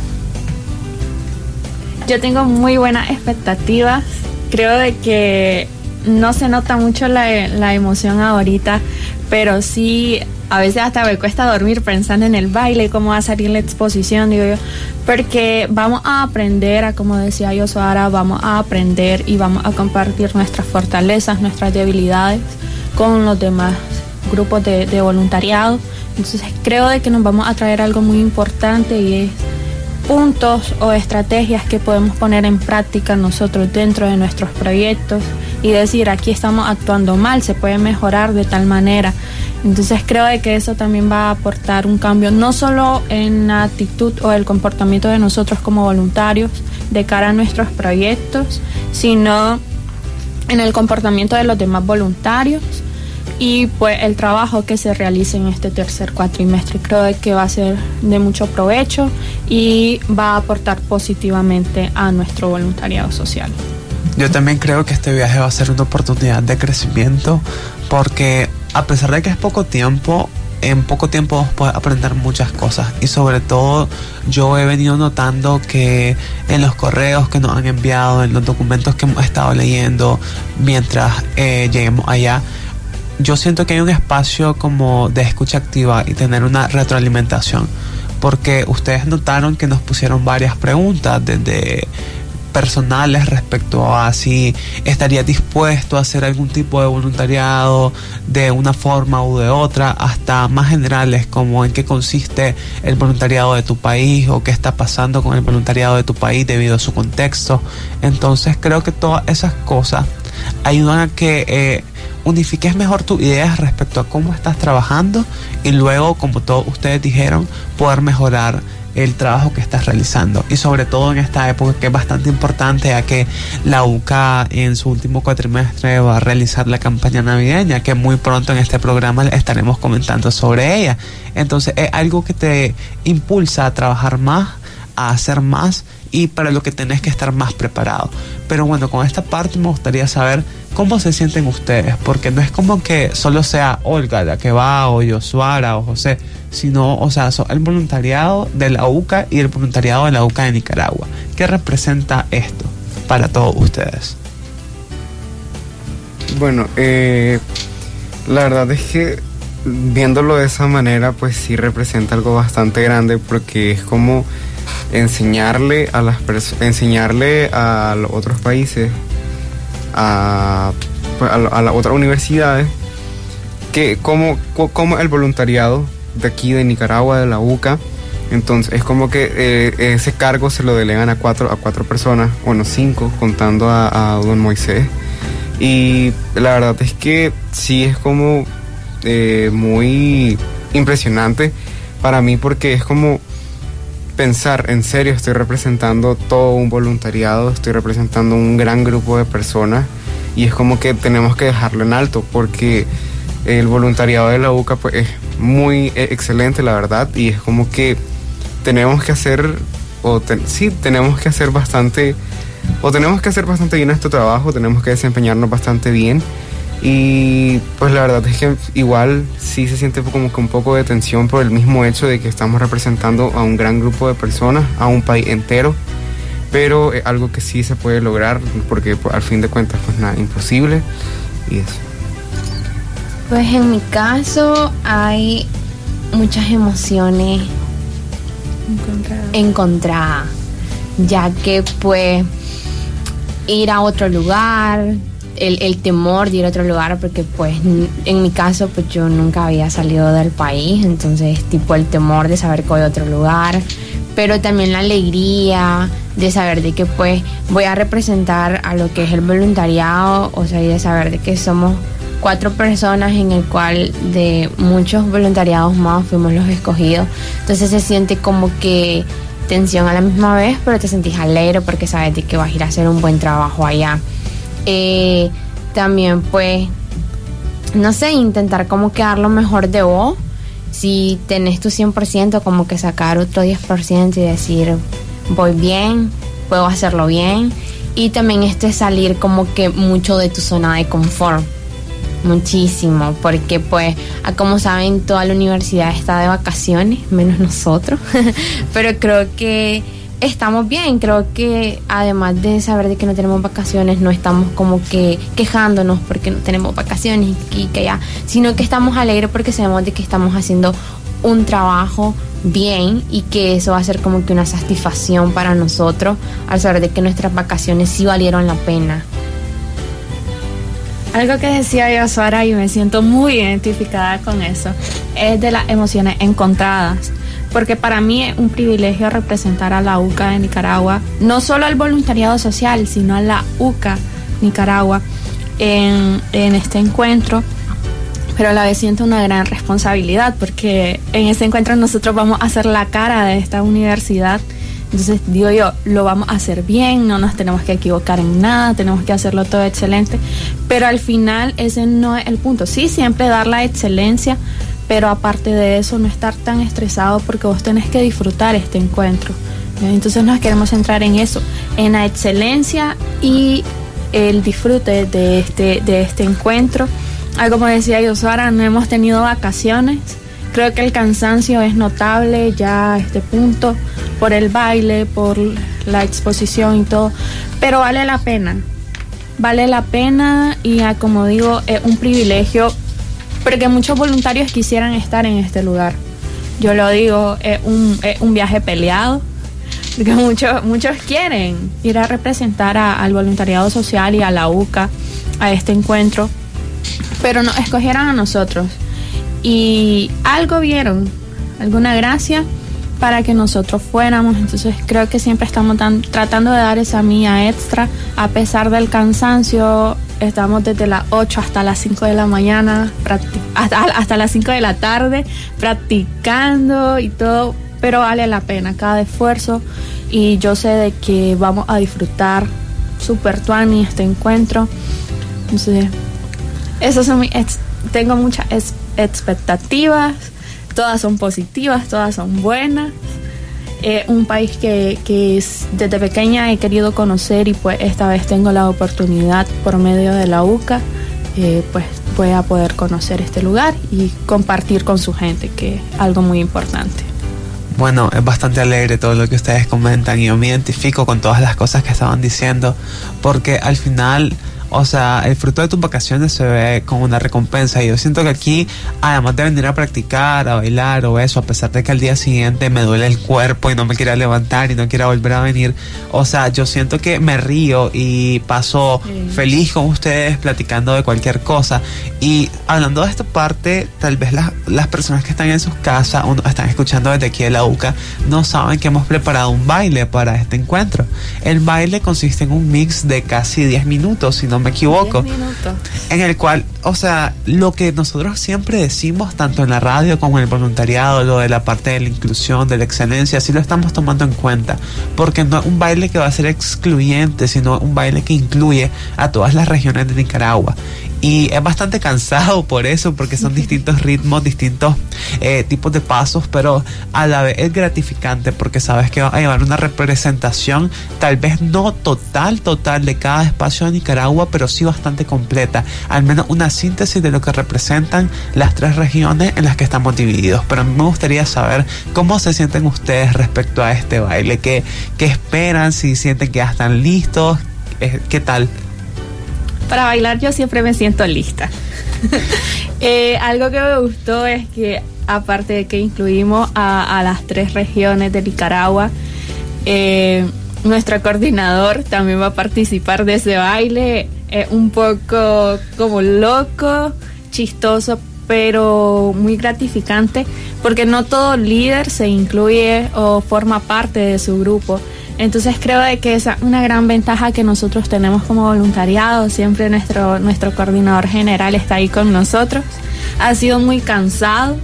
Yo tengo muy buenas expectativas. Creo de que no se nota mucho la emoción ahorita, pero sí, a veces hasta me cuesta dormir pensando en el baile y cómo va a salir la exposición, digo yo, porque vamos a aprender, como decía Yosuara, vamos a aprender y vamos a compartir nuestras fortalezas, nuestras debilidades con los demás grupos de voluntariado. Entonces creo de que nos vamos a traer algo muy importante, y es puntos o estrategias que podemos poner en práctica nosotros dentro de nuestros proyectos y decir, aquí estamos actuando mal, se puede mejorar de tal manera. Entonces creo de que eso también va a aportar un cambio, no solo en la actitud o el comportamiento de nosotros como voluntarios de cara a nuestros proyectos, sino en el comportamiento de los demás voluntarios y pues el trabajo que se realice en este tercer cuatrimestre. Creo de que va a ser de mucho provecho y va a aportar positivamente a nuestro voluntariado social. Yo también creo que este viaje va a ser una oportunidad de crecimiento, porque a pesar de que es poco tiempo, en poco tiempo puedes aprender muchas cosas, y sobre todo yo he venido notando que en los correos que nos han enviado, en los documentos que hemos estado leyendo mientras lleguemos allá, yo siento que hay un espacio como de escucha activa y tener una retroalimentación, porque ustedes notaron que nos pusieron varias preguntas desde personales respecto a si estarías dispuesto a hacer algún tipo de voluntariado de una forma u de otra, hasta más generales como en qué consiste el voluntariado de tu país o qué está pasando con el voluntariado de tu país debido a su contexto. Entonces creo que todas esas cosas ayudan a que unifiques mejor tus ideas respecto a cómo estás trabajando y luego, como todos ustedes dijeron, poder mejorar el trabajo que estás realizando, y sobre todo en esta época que es bastante importante, ya que la UCA en su último cuatrimestre va a realizar la campaña navideña, que muy pronto en este programa estaremos comentando sobre ella. Entonces es algo que te impulsa a trabajar más, a hacer más, y para lo que tenés que estar más preparado. Pero bueno, con esta parte me gustaría saber cómo se sienten ustedes, porque no es como que solo sea Olga la que va, o Yosuara o José, sino, o sea, el voluntariado de la UCA y el voluntariado de la UCA de Nicaragua. ¿Qué representa esto para todos ustedes? Bueno, la verdad es que viéndolo de esa manera, pues sí representa algo bastante grande, porque es como enseñarle a las enseñarle a los otros países, a las otras universidades, que como el voluntariado de aquí de Nicaragua, de la UCA. Entonces es como que ese cargo se lo delegan a cuatro personas, bueno, 5 contando a don Moisés, y la verdad es que sí es como muy impresionante para mí, porque es como pensar, en serio, estoy representando todo un voluntariado, estoy representando un gran grupo de personas, y es como que tenemos que dejarlo en alto, porque el voluntariado de la UCA pues es muy excelente, la verdad, y es como que tenemos que hacer, tenemos que hacer bastante bien nuestro trabajo, tenemos que desempeñarnos bastante bien. Y pues la verdad es que igual sí se siente como que un poco de tensión por el mismo hecho de que estamos representando a un gran grupo de personas, a un país entero, pero es algo que sí se puede lograr, porque pues, al fin de cuentas pues nada imposible, y eso. Pues en mi caso hay muchas emociones encontradas, ya que pues ir a otro lugar, el temor de ir a otro lugar, porque pues en mi caso pues yo nunca había salido del país, entonces tipo el temor de saber que voy a otro lugar, pero también la alegría de saber de que pues voy a representar a lo que es el voluntariado, o sea, y de saber de que somos 4 personas en el cual de muchos voluntariados más fuimos los escogidos. Entonces se siente como que tensión a la misma vez, pero te sentís alegre porque sabes de que vas a ir a hacer un buen trabajo allá. También pues no sé, intentar como que dar lo mejor de vos. Si tenés tu 100%, como que sacar otro 10% y decir voy bien, puedo hacerlo bien. Y también salir como que mucho de tu zona de confort, muchísimo, porque pues como saben toda la universidad está de vacaciones, menos nosotros pero creo que estamos bien, creo que además de saber de que no tenemos vacaciones, no estamos como que quejándonos porque no tenemos vacaciones y que ya, sino que estamos alegres porque sabemos de que estamos haciendo un trabajo bien y que eso va a ser como que una satisfacción para nosotros al saber de que nuestras vacaciones sí valieron la pena. Algo que decía Yosuara y me siento muy identificada con eso, es de las emociones encontradas, porque para mí es un privilegio representar a la UCA de Nicaragua, no solo al voluntariado social, sino a la UCA Nicaragua, en este encuentro, pero a la vez siento una gran responsabilidad porque en este encuentro nosotros vamos a hacer la cara de esta universidad. Entonces digo yo, lo vamos a hacer bien, no nos tenemos que equivocar en nada, tenemos que hacerlo todo excelente, pero al final ese no es el punto. Sí, siempre dar la excelencia, pero aparte de eso no estar tan estresado porque vos tenés que disfrutar este encuentro. Entonces nos queremos centrar en eso, en la excelencia y el disfrute de este encuentro. Como decía Yosara, no hemos tenido vacaciones. Creo que el cansancio es notable ya a este punto por el baile, por la exposición y todo, pero vale la pena y como digo, es un privilegio porque muchos voluntarios quisieran estar en este lugar. Yo lo digo, es un viaje peleado, porque muchos quieren ir a representar al voluntariado social y a la UCA, a este encuentro, pero nos escogieron a nosotros y algo vieron, alguna gracia para que nosotros fuéramos. Entonces creo que siempre estamos tratando de dar esa milla extra a pesar del cansancio. Estamos desde las 8 hasta las 5 de la mañana, hasta las 5 de la tarde practicando y todo, pero vale la pena cada esfuerzo y yo sé de que vamos a disfrutar super tuani este encuentro. Entonces tengo muchas expectativas, todas son positivas, todas son buenas. Un país que desde pequeña he querido conocer y pues esta vez tengo la oportunidad por medio de la UCA, pues voy a poder conocer este lugar y compartir con su gente, que es algo muy importante. Bueno, es bastante alegre todo lo que ustedes comentan y yo me identifico con todas las cosas que estaban diciendo porque al final, o sea, el fruto de tus vacaciones se ve con una recompensa y yo siento que aquí, además de venir a practicar, a bailar o eso, a pesar de que al día siguiente me duele el cuerpo y no me quiera levantar y no quiera volver a venir, o sea, yo siento que me río y paso feliz con ustedes platicando de cualquier cosa. Y hablando de esta parte, tal vez las personas que están en sus casas o están escuchando desde aquí de la UCA no saben que hemos preparado un baile para este encuentro. El baile consiste en un mix de casi 10 minutos, si no me equivoco, en el cual, o sea, lo que nosotros siempre decimos tanto en la radio como en el voluntariado, lo de la parte de la inclusión, de la excelencia, sí lo estamos tomando en cuenta, porque no es un baile que va a ser excluyente, sino un baile que incluye a todas las regiones de Nicaragua. Y es bastante cansado por eso, porque son distintos ritmos, distintos tipos de pasos, pero a la vez es gratificante porque sabes que va a llevar una representación, tal vez no total de cada espacio de Nicaragua, pero sí bastante completa, al menos una síntesis de lo que representan las 3 regiones en las que estamos divididos. Pero a mí me gustaría saber cómo se sienten ustedes respecto a este baile, qué esperan, si sienten que ya están listos, qué tal. Para bailar yo siempre me siento lista. Algo que me gustó es que aparte de que incluimos a las 3 regiones de Nicaragua, nuestro coordinador también va a participar de ese baile. Un poco como loco, chistoso, pero muy gratificante, porque no todo líder se incluye o forma parte de su grupo. Entonces creo de que esa es una gran ventaja que nosotros tenemos como voluntariado. Siempre nuestro coordinador general está ahí con nosotros. Ha sido muy cansado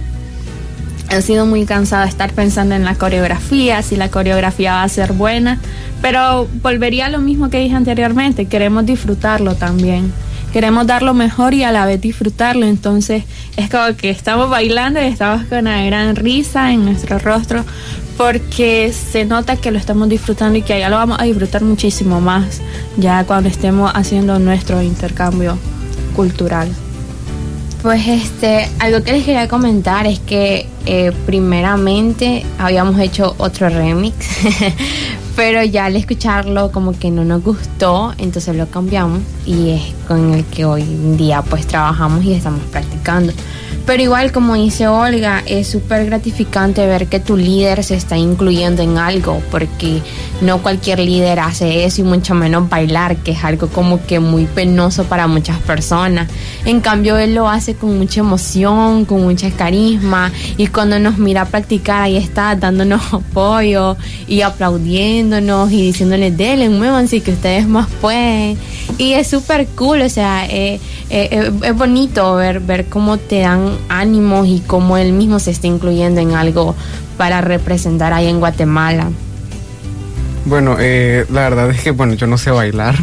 estar pensando en la coreografía, si la coreografía va a ser buena, pero volvería a lo mismo que dije anteriormente, queremos disfrutarlo también. Queremos dar lo mejor y a la vez disfrutarlo. Entonces es como que estamos bailando y estamos con una gran risa en nuestro rostro, porque se nota que lo estamos disfrutando y que allá lo vamos a disfrutar muchísimo más ya cuando estemos haciendo nuestro intercambio cultural. Pues algo que les quería comentar es que primeramente habíamos hecho otro remix pero ya al escucharlo como que no nos gustó, entonces lo cambiamos y es con el que hoy en día pues trabajamos y estamos practicando. Pero igual, como dice Olga, es súper gratificante ver que tu líder se está incluyendo en algo, porque no cualquier líder hace eso, y mucho menos bailar, que es algo como que muy penoso para muchas personas. En cambio, él lo hace con mucha emoción, con mucha carisma, y cuando nos mira practicar, ahí está dándonos apoyo y aplaudiéndonos y diciéndoles: denle, muévanse, que ustedes más pueden. Y es súper cool, o sea, es bonito ver cómo te dan ánimos y cómo él mismo se está incluyendo en algo para representar ahí en Guatemala. Bueno, la verdad es que, bueno, yo no sé bailar,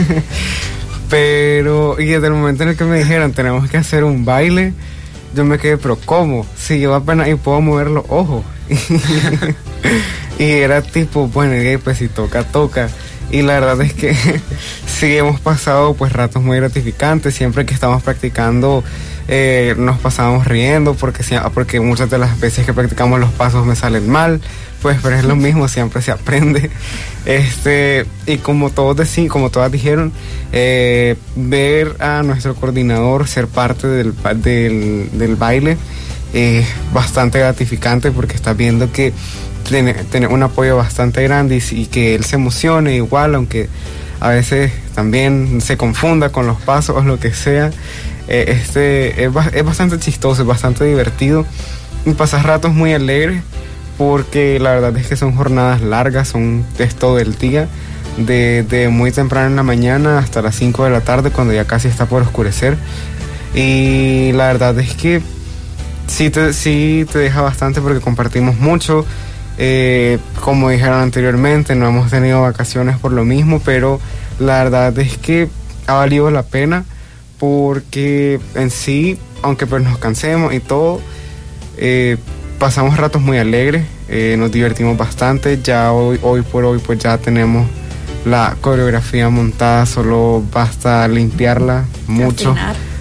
pero, y desde el momento en el que me dijeron tenemos que hacer un baile, yo me quedé, pero ¿cómo? Si yo apenas y puedo mover los ojos. Y era tipo, bueno, pues si toca, toca. Y la verdad es que sí hemos pasado pues ratos muy gratificantes. Siempre que estamos practicando nos pasamos riendo porque muchas de las veces que practicamos los pasos me salen mal, pues, pero es lo mismo, siempre se aprende. Y como todas dijeron, ver a nuestro coordinador ser parte del baile es bastante gratificante, porque estás viendo que tiene un apoyo bastante grande y que él se emocione igual, aunque a veces también se confunda con los pasos o lo que sea. Es bastante chistoso, es bastante divertido y pasas ratos muy alegres, porque la verdad es que son jornadas largas, es todo el día, de muy temprano en la mañana hasta las 5 de la tarde, cuando ya casi está por oscurecer. Y la verdad es que sí te deja bastante, porque compartimos mucho. Como dijeron anteriormente, no hemos tenido vacaciones por lo mismo, pero la verdad es que ha valido la pena, porque en sí, aunque pues nos cansemos y todo, pasamos ratos muy alegres, nos divertimos bastante. Ya hoy por hoy pues ya tenemos la coreografía montada, solo basta limpiarla mucho.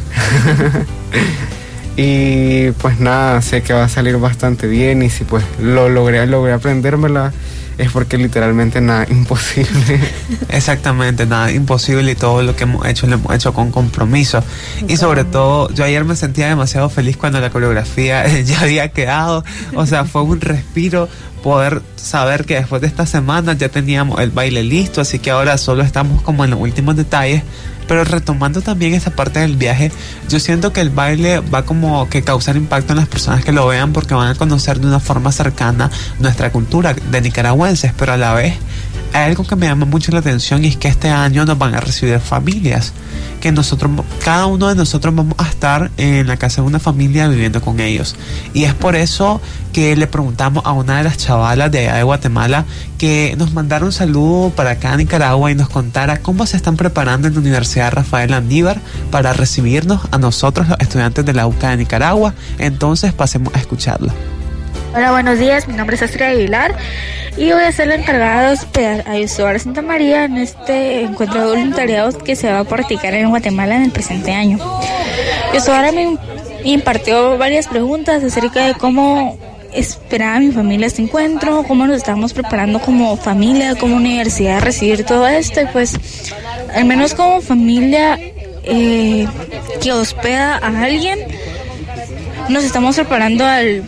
Y pues nada, sé que va a salir bastante bien, y si pues logré aprendérmela, es porque literalmente nada imposible. Exactamente, nada imposible, y todo lo que hemos hecho lo hemos hecho con compromiso. Y sobre todo, yo ayer me sentía demasiado feliz cuando la coreografía ya había quedado. O sea, fue un respiro poder saber que después de esta semana ya teníamos el baile listo, así que ahora solo estamos como en los últimos detalles. Pero retomando también esa parte del viaje, yo siento que el baile va como que causar impacto en las personas que lo vean, porque van a conocer de una forma cercana nuestra cultura de nicaragüenses. Pero a la vez hay algo que me llama mucho la atención, y es que este año nos van a recibir familias, que cada uno de nosotros vamos a estar en la casa de una familia viviendo con ellos. Y es por eso que le preguntamos a una de las chavalas de allá de Guatemala que nos mandara un saludo para acá a Nicaragua y nos contara cómo se están preparando en la Universidad Rafael Landívar para recibirnos a nosotros, los estudiantes de la UCA de Nicaragua. Entonces pasemos a escucharla. Hola, buenos días, mi nombre es Astrid Aguilar y voy a ser la encargada de hospedar a Yosuara Santa María en este encuentro de voluntariados que se va a practicar en Guatemala en el presente año. Yosuara me impartió varias preguntas acerca de cómo esperaba mi familia este encuentro, cómo nos estamos preparando como familia, como universidad a recibir todo esto, y pues al menos como familia que hospeda a alguien, nos estamos preparando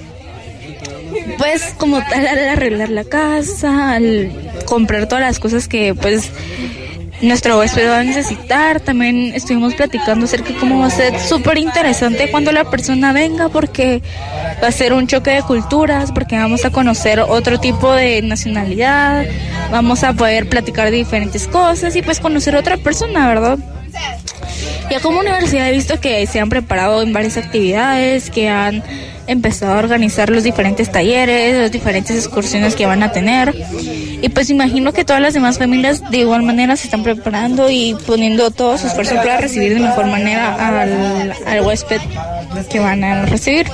pues como tal, al arreglar la casa, al comprar todas las cosas que pues nuestro huésped va a necesitar. También estuvimos platicando acerca de cómo va a ser súper interesante cuando la persona venga, porque va a ser un choque de culturas, porque vamos a conocer otro tipo de nacionalidad, vamos a poder platicar de diferentes cosas y pues conocer a otra persona, ¿verdad? Ya como universidad he visto que se han preparado en varias actividades, que han empezado a organizar los diferentes talleres, las diferentes excursiones que van a tener, y pues imagino que todas las demás familias de igual manera se están preparando y poniendo todo su esfuerzo para recibir de mejor manera al huésped que van a recibir.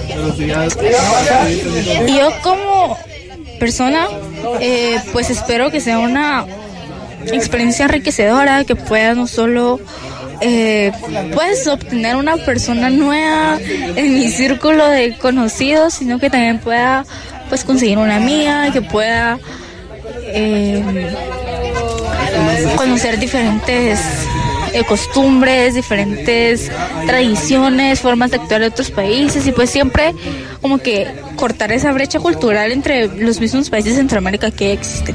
Y yo como persona pues espero que sea una experiencia enriquecedora, que pueda no solo pues obtener una persona nueva en mi círculo de conocidos, sino que también pueda pues conseguir una amiga, que pueda conocer diferentes costumbres, diferentes tradiciones, formas de actuar de otros países y pues siempre como que cortar esa brecha cultural entre los mismos países de Centroamérica que existen.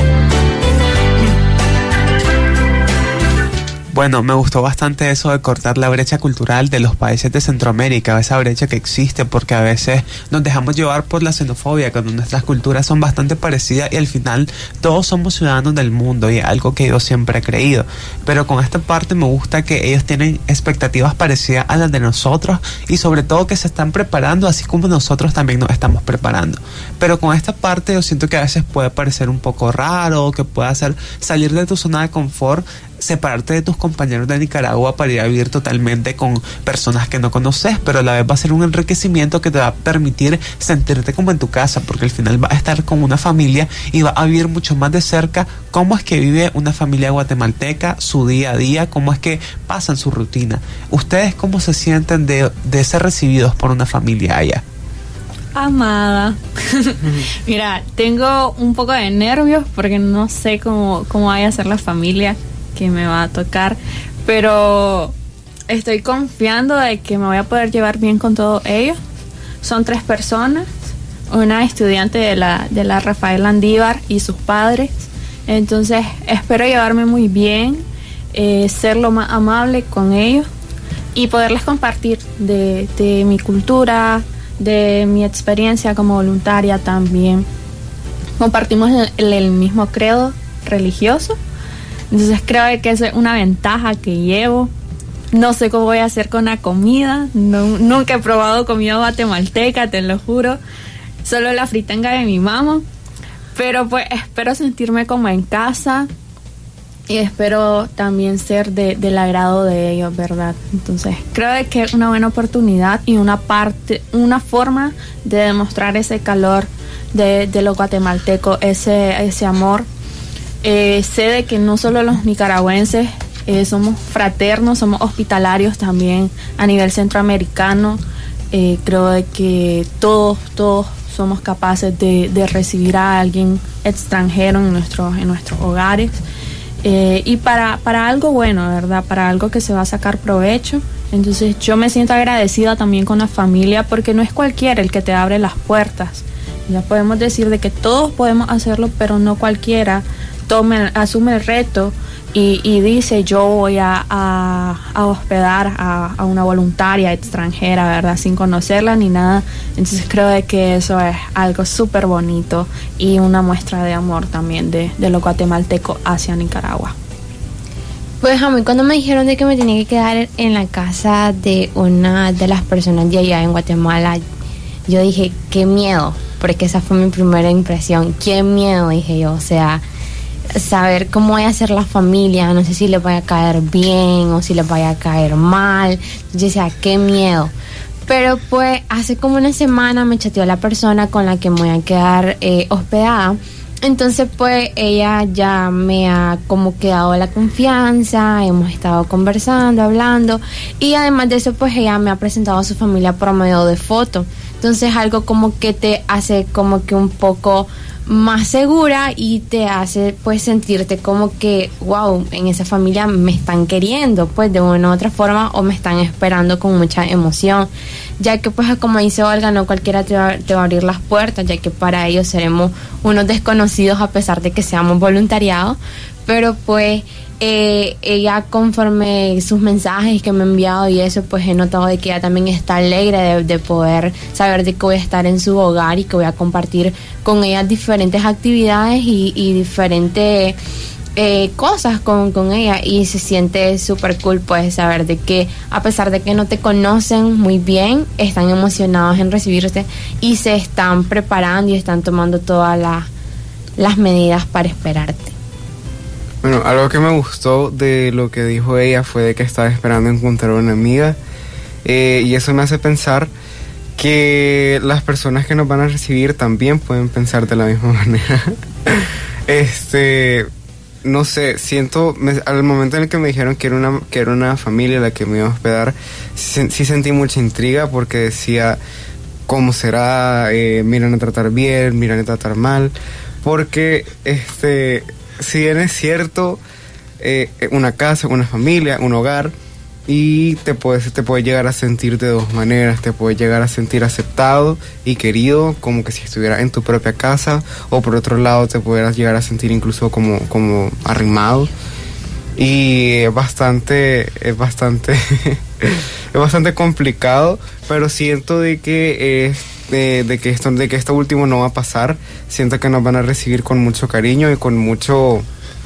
Bueno, me gustó bastante eso de cortar la brecha cultural de los países de Centroamérica, esa brecha que existe, porque a veces nos dejamos llevar por la xenofobia, cuando nuestras culturas son bastante parecidas y al final todos somos ciudadanos del mundo y es algo que yo siempre he creído. Pero con esta parte me gusta que ellos tienen expectativas parecidas a las de nosotros y sobre todo que se están preparando así como nosotros también nos estamos preparando. Pero con esta parte yo siento que a veces puede parecer un poco raro, que puede hacer salir de tu zona de confort, separarte de tus compañeros de Nicaragua para ir a vivir totalmente con personas que no conoces, pero a la vez va a ser un enriquecimiento que te va a permitir sentirte como en tu casa, porque al final vas a estar con una familia y vas a vivir mucho más de cerca cómo es que vive una familia guatemalteca, su día a día, cómo es que pasan su rutina. ¿Ustedes cómo se sienten de ser recibidos por una familia allá? Amada. Mira, tengo un poco de nervios porque no sé cómo vaya a ser la familia que me va a tocar, pero estoy confiando de que me voy a poder llevar bien con todos ellos. Son 3 personas, una estudiante de la Rafael Landívar y sus padres, entonces espero llevarme muy bien, ser lo más amable con ellos y poderles compartir de mi cultura, de mi experiencia como voluntaria también. Compartimos el mismo credo religioso, entonces creo que eso es una ventaja que llevo. No sé cómo voy a hacer con la comida, nunca he probado comida guatemalteca, te lo juro, solo la fritanga de mi mamá, pero pues espero sentirme como en casa y espero también ser del agrado de ellos, ¿verdad? Entonces creo que es una buena oportunidad y una forma de demostrar ese calor de los guatemaltecos, ese amor. Sé de que no solo los nicaragüenses somos fraternos, somos hospitalarios también a nivel centroamericano. Creo de que todos somos capaces de recibir a alguien extranjero en nuestros hogares, y para algo bueno, ¿verdad? Para algo que se va a sacar provecho. Entonces yo me siento agradecida también con la familia, porque no es cualquiera el que te abre las puertas. Ya podemos decir de que todos podemos hacerlo, pero no cualquiera asume el reto y dice: yo voy a hospedar a una voluntaria extranjera, ¿verdad? Sin conocerla ni nada. Entonces creo de que eso es algo súper bonito y una muestra de amor también de los guatemaltecos hacia Nicaragua. Pues a mí cuando me dijeron de que me tenía que quedar en la casa de una de las personas de allá en Guatemala, yo dije: qué miedo, porque esa fue mi primera impresión. Qué miedo, dije yo, o sea, saber cómo vaya a ser la familia, no sé si les vaya a caer bien o si les vaya a caer mal. Yo decía: qué miedo. Pero pues hace como una semana me chateó la persona con la que me voy a quedar hospedada. Entonces pues ella ya me ha como que dado la confianza, hemos estado conversando, hablando, y además de eso pues ella me ha presentado a su familia por medio de foto. Entonces algo como que te hace como que un poco más segura y te hace pues sentirte como que wow, en esa familia me están queriendo pues de una u otra forma, o me están esperando con mucha emoción, ya que pues como dice Olga, no cualquiera te va a abrir las puertas, ya que para ellos seremos unos desconocidos a pesar de que seamos voluntariados. Pero pues ella, conforme sus mensajes que me ha enviado y eso, pues he notado de que ella también está alegre de poder saber de que voy a estar en su hogar y que voy a compartir con ella diferentes actividades y diferentes cosas con ella, y se siente súper cool pues saber de que a pesar de que no te conocen muy bien, están emocionados en recibirte y se están preparando y están tomando todas las medidas para esperarte. Bueno, algo que me gustó de lo que dijo ella fue de que estaba esperando encontrar una amiga, y eso me hace pensar que las personas que nos van a recibir también pueden pensar de la misma manera. No sé, al momento en el que me dijeron que era una familia la que me iba a hospedar, sí sentí mucha intriga, porque decía: ¿cómo será? ¿Miran a tratar bien? ¿Miran a tratar mal? Porque si bien es cierto, una casa, una familia, un hogar, y te puedes llegar a sentir de dos maneras. Te puedes llegar a sentir aceptado y querido, como que si estuvieras en tu propia casa, o por otro lado te pudieras llegar a sentir incluso como arrimado. Y es bastante es bastante complicado, pero siento de que esto último no va a pasar. Siento que nos van a recibir con mucho cariño y con mucho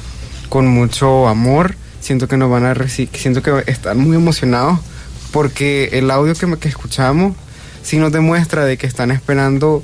amor. Siento que están muy emocionados, porque el audio que escuchamos sí nos demuestra de que nos están esperando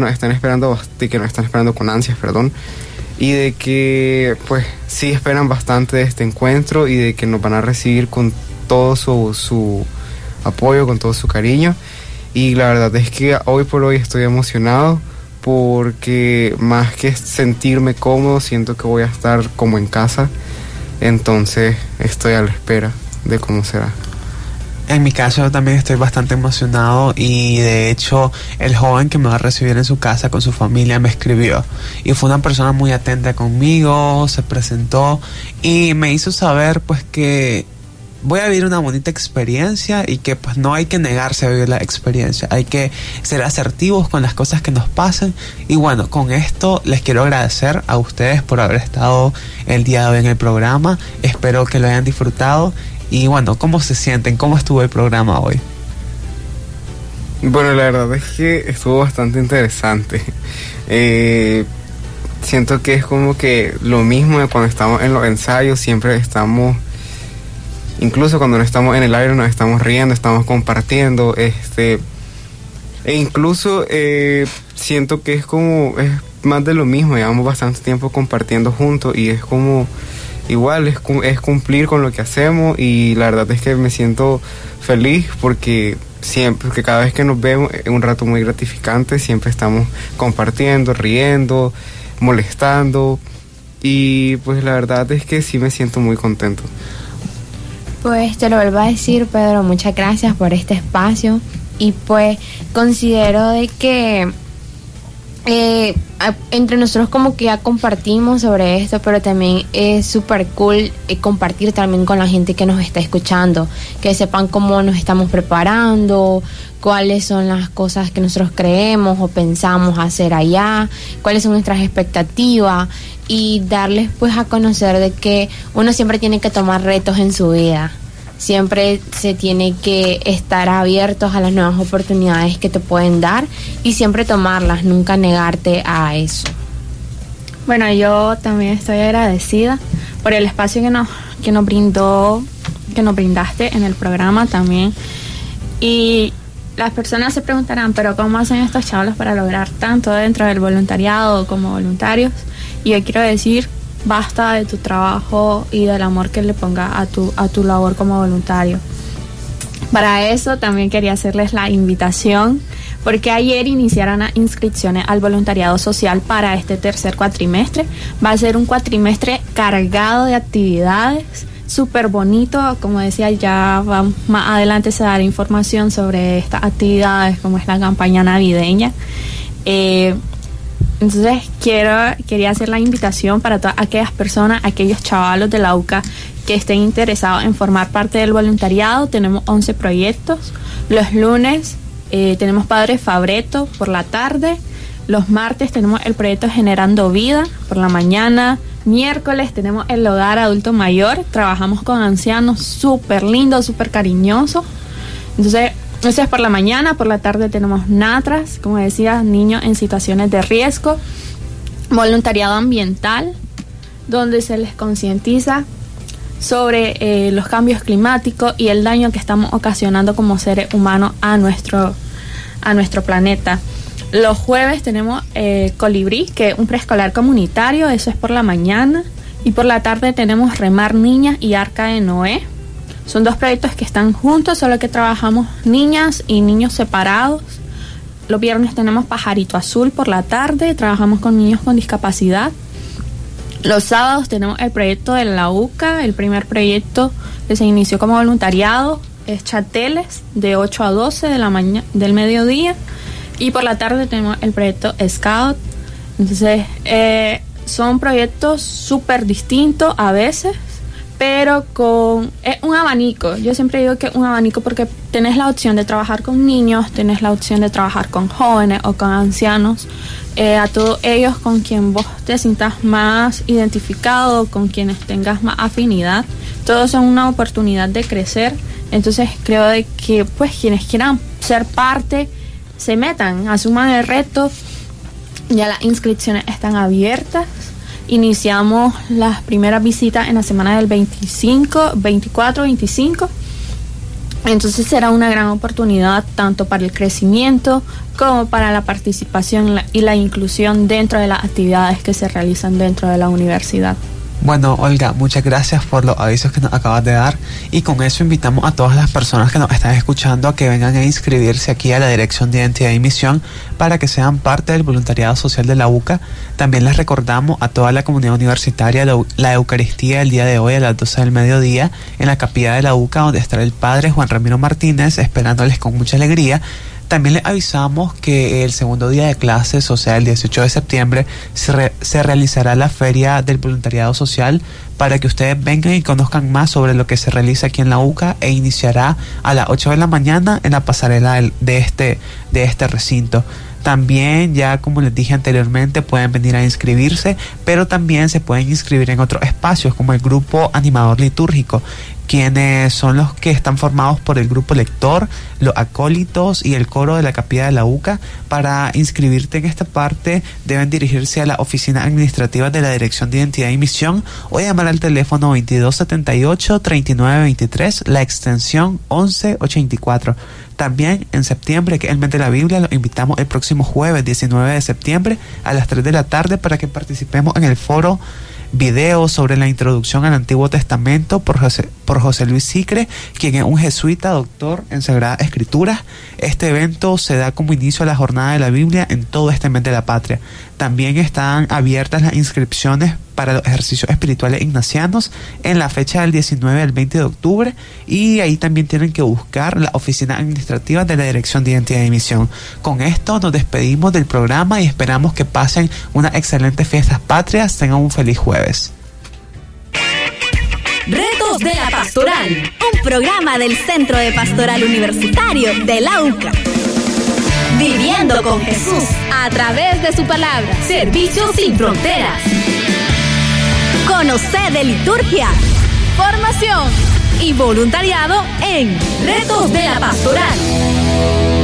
con ansias, y de que pues sí esperan bastante de este encuentro, y de que nos van a recibir con todo su apoyo, con todo su cariño. Y la verdad es que hoy por hoy estoy emocionado, porque más que sentirme cómodo, siento que voy a estar como en casa. Entonces estoy a la espera de cómo será. En mi caso yo también estoy bastante emocionado, y de hecho el joven que me va a recibir en su casa con su familia me escribió, y fue una persona muy atenta conmigo, se presentó y me hizo saber pues que voy a vivir una bonita experiencia, y que pues no hay que negarse a vivir la experiencia, hay que ser asertivos con las cosas que nos pasan. Y bueno, con esto les quiero agradecer a ustedes por haber estado el día de hoy en el programa. Espero que lo hayan disfrutado. Y bueno, ¿cómo se sienten? ¿Cómo estuvo el programa hoy? Bueno, la verdad es que estuvo bastante interesante. Siento que es como que lo mismo de cuando estamos en los ensayos. Siempre estamos, incluso cuando no estamos en el aire, nos estamos riendo, estamos compartiendo, e incluso siento que es más de lo mismo. Llevamos bastante tiempo compartiendo juntos, y es como igual, es cumplir con lo que hacemos. Y la verdad es que me siento feliz, porque cada vez que nos vemos es un rato muy gratificante. Siempre estamos compartiendo, riendo, molestando, y pues la verdad es que sí me siento muy contento. Pues te lo vuelvo a decir, Pedro, muchas gracias por este espacio, y pues considero de que entre nosotros como que ya compartimos sobre esto, pero también es súper cool compartir también con la gente que nos está escuchando, que sepan cómo nos estamos preparando, cuáles son las cosas que nosotros creemos o pensamos hacer allá, cuáles son nuestras expectativas, y darles pues a conocer de que uno siempre tiene que tomar retos en su vida. Siempre se tiene que estar abiertos a las nuevas oportunidades que te pueden dar, y siempre tomarlas, nunca negarte a eso. Bueno, yo también estoy agradecida por el espacio que nos brindaste en el programa también. Y las personas se preguntarán, pero ¿cómo hacen estos chavos para lograr tanto dentro del voluntariado como voluntarios? Y yo quiero decir, basta de tu trabajo y del amor que le ponga a tu labor como voluntario. Para eso también quería hacerles la invitación, porque ayer iniciaron las inscripciones al voluntariado social para este tercer cuatrimestre. Va a ser un cuatrimestre cargado de actividades, súper bonito. Como decía, ya más adelante se dará información sobre estas actividades, como es la campaña navideña. Entonces quería hacer la invitación para todas aquellas personas, aquellos chavalos de la UCA que estén interesados en formar parte del voluntariado. Tenemos 11 proyectos. Los lunes tenemos Padre Fabreto por la tarde. Los martes tenemos el proyecto Generando Vida por la mañana. Miércoles tenemos el Hogar Adulto Mayor. Trabajamos con ancianos, súper lindo, súper cariñoso. Entonces, eso es por la mañana. Por la tarde tenemos Natras, como decía, niños en situaciones de riesgo. Voluntariado ambiental, donde se les concientiza sobre los cambios climáticos y el daño que estamos ocasionando como seres humanos a nuestro planeta. Los jueves tenemos Colibrí, que es un preescolar comunitario. Eso es por la mañana. Y por la tarde tenemos Remar Niñas y Arca de Noé. Son dos proyectos que están juntos, solo que trabajamos niñas y niños separados. Los viernes tenemos Pajarito Azul por la tarde, trabajamos con niños con discapacidad. Los sábados tenemos el proyecto de la UCA, el primer proyecto que se inició como voluntariado, es Chateles, de 8 a 12 de la mañana, del mediodía. Y por la tarde tenemos el proyecto Scout. Entonces, son proyectos súper distintos a veces, pero es un abanico. Yo siempre digo que es un abanico porque tenés la opción de trabajar con niños, tenés la opción de trabajar con jóvenes o con ancianos, a todos ellos con quien vos te sientas más identificado, con quienes tengas más afinidad. Todos son una oportunidad de crecer. Entonces creo de que pues quienes quieran ser parte se metan, asuman el reto. Ya las inscripciones están abiertas. Iniciamos las primeras visitas en la semana del 24, 25. Entonces será una gran oportunidad tanto para el crecimiento como para la participación y la inclusión dentro de las actividades que se realizan dentro de la universidad. Bueno, Olga, muchas gracias por los avisos que nos acabas de dar, y con eso invitamos a todas las personas que nos están escuchando a que vengan a inscribirse aquí a la Dirección de Identidad y Misión para que sean parte del voluntariado social de la UCA. También les recordamos a toda la comunidad universitaria la Eucaristía el día de hoy a las 12 del mediodía en la capilla de la UCA, donde estará el Padre Juan Ramiro Martínez esperándoles con mucha alegría. También les avisamos que el segundo día de clases, o sea, el 18 de septiembre, se realizará la Feria del Voluntariado Social para que ustedes vengan y conozcan más sobre lo que se realiza aquí en la UCA, e iniciará a las 8 de la mañana en la pasarela de este recinto. También, ya como les dije anteriormente, pueden venir a inscribirse, pero también se pueden inscribir en otros espacios como el grupo animador litúrgico, quienes son los que están formados por el grupo lector, los acólitos y el coro de la capilla de la UCA. Para inscribirte en esta parte deben dirigirse a la oficina administrativa de la Dirección de Identidad y Misión o llamar al teléfono 2278-3923, la extensión 1184. También en septiembre, que es el mes de la Biblia, los invitamos el próximo jueves 19 de septiembre a las 3 de la tarde para que participemos en el foro video sobre la introducción al Antiguo Testamento por José Luis Sicre, quien es un jesuita doctor en Sagradas Escrituras. Este evento se da como inicio a la Jornada de la Biblia en todo este mes de la patria. También están abiertas las inscripciones para los ejercicios espirituales ignacianos en la fecha del 19 al 20 de octubre, y ahí también tienen que buscar la oficina administrativa de la Dirección de Identidad y Misión. Con esto nos despedimos del programa y esperamos que pasen unas excelentes fiestas patrias. Tengan un feliz jueves. Retos de la Pastoral, un programa del Centro de Pastoral Universitario de la UCA. Viviendo con Jesús a través de su palabra. Servicios sin fronteras. Conoce de liturgia, formación y voluntariado en Retos de la Pastoral.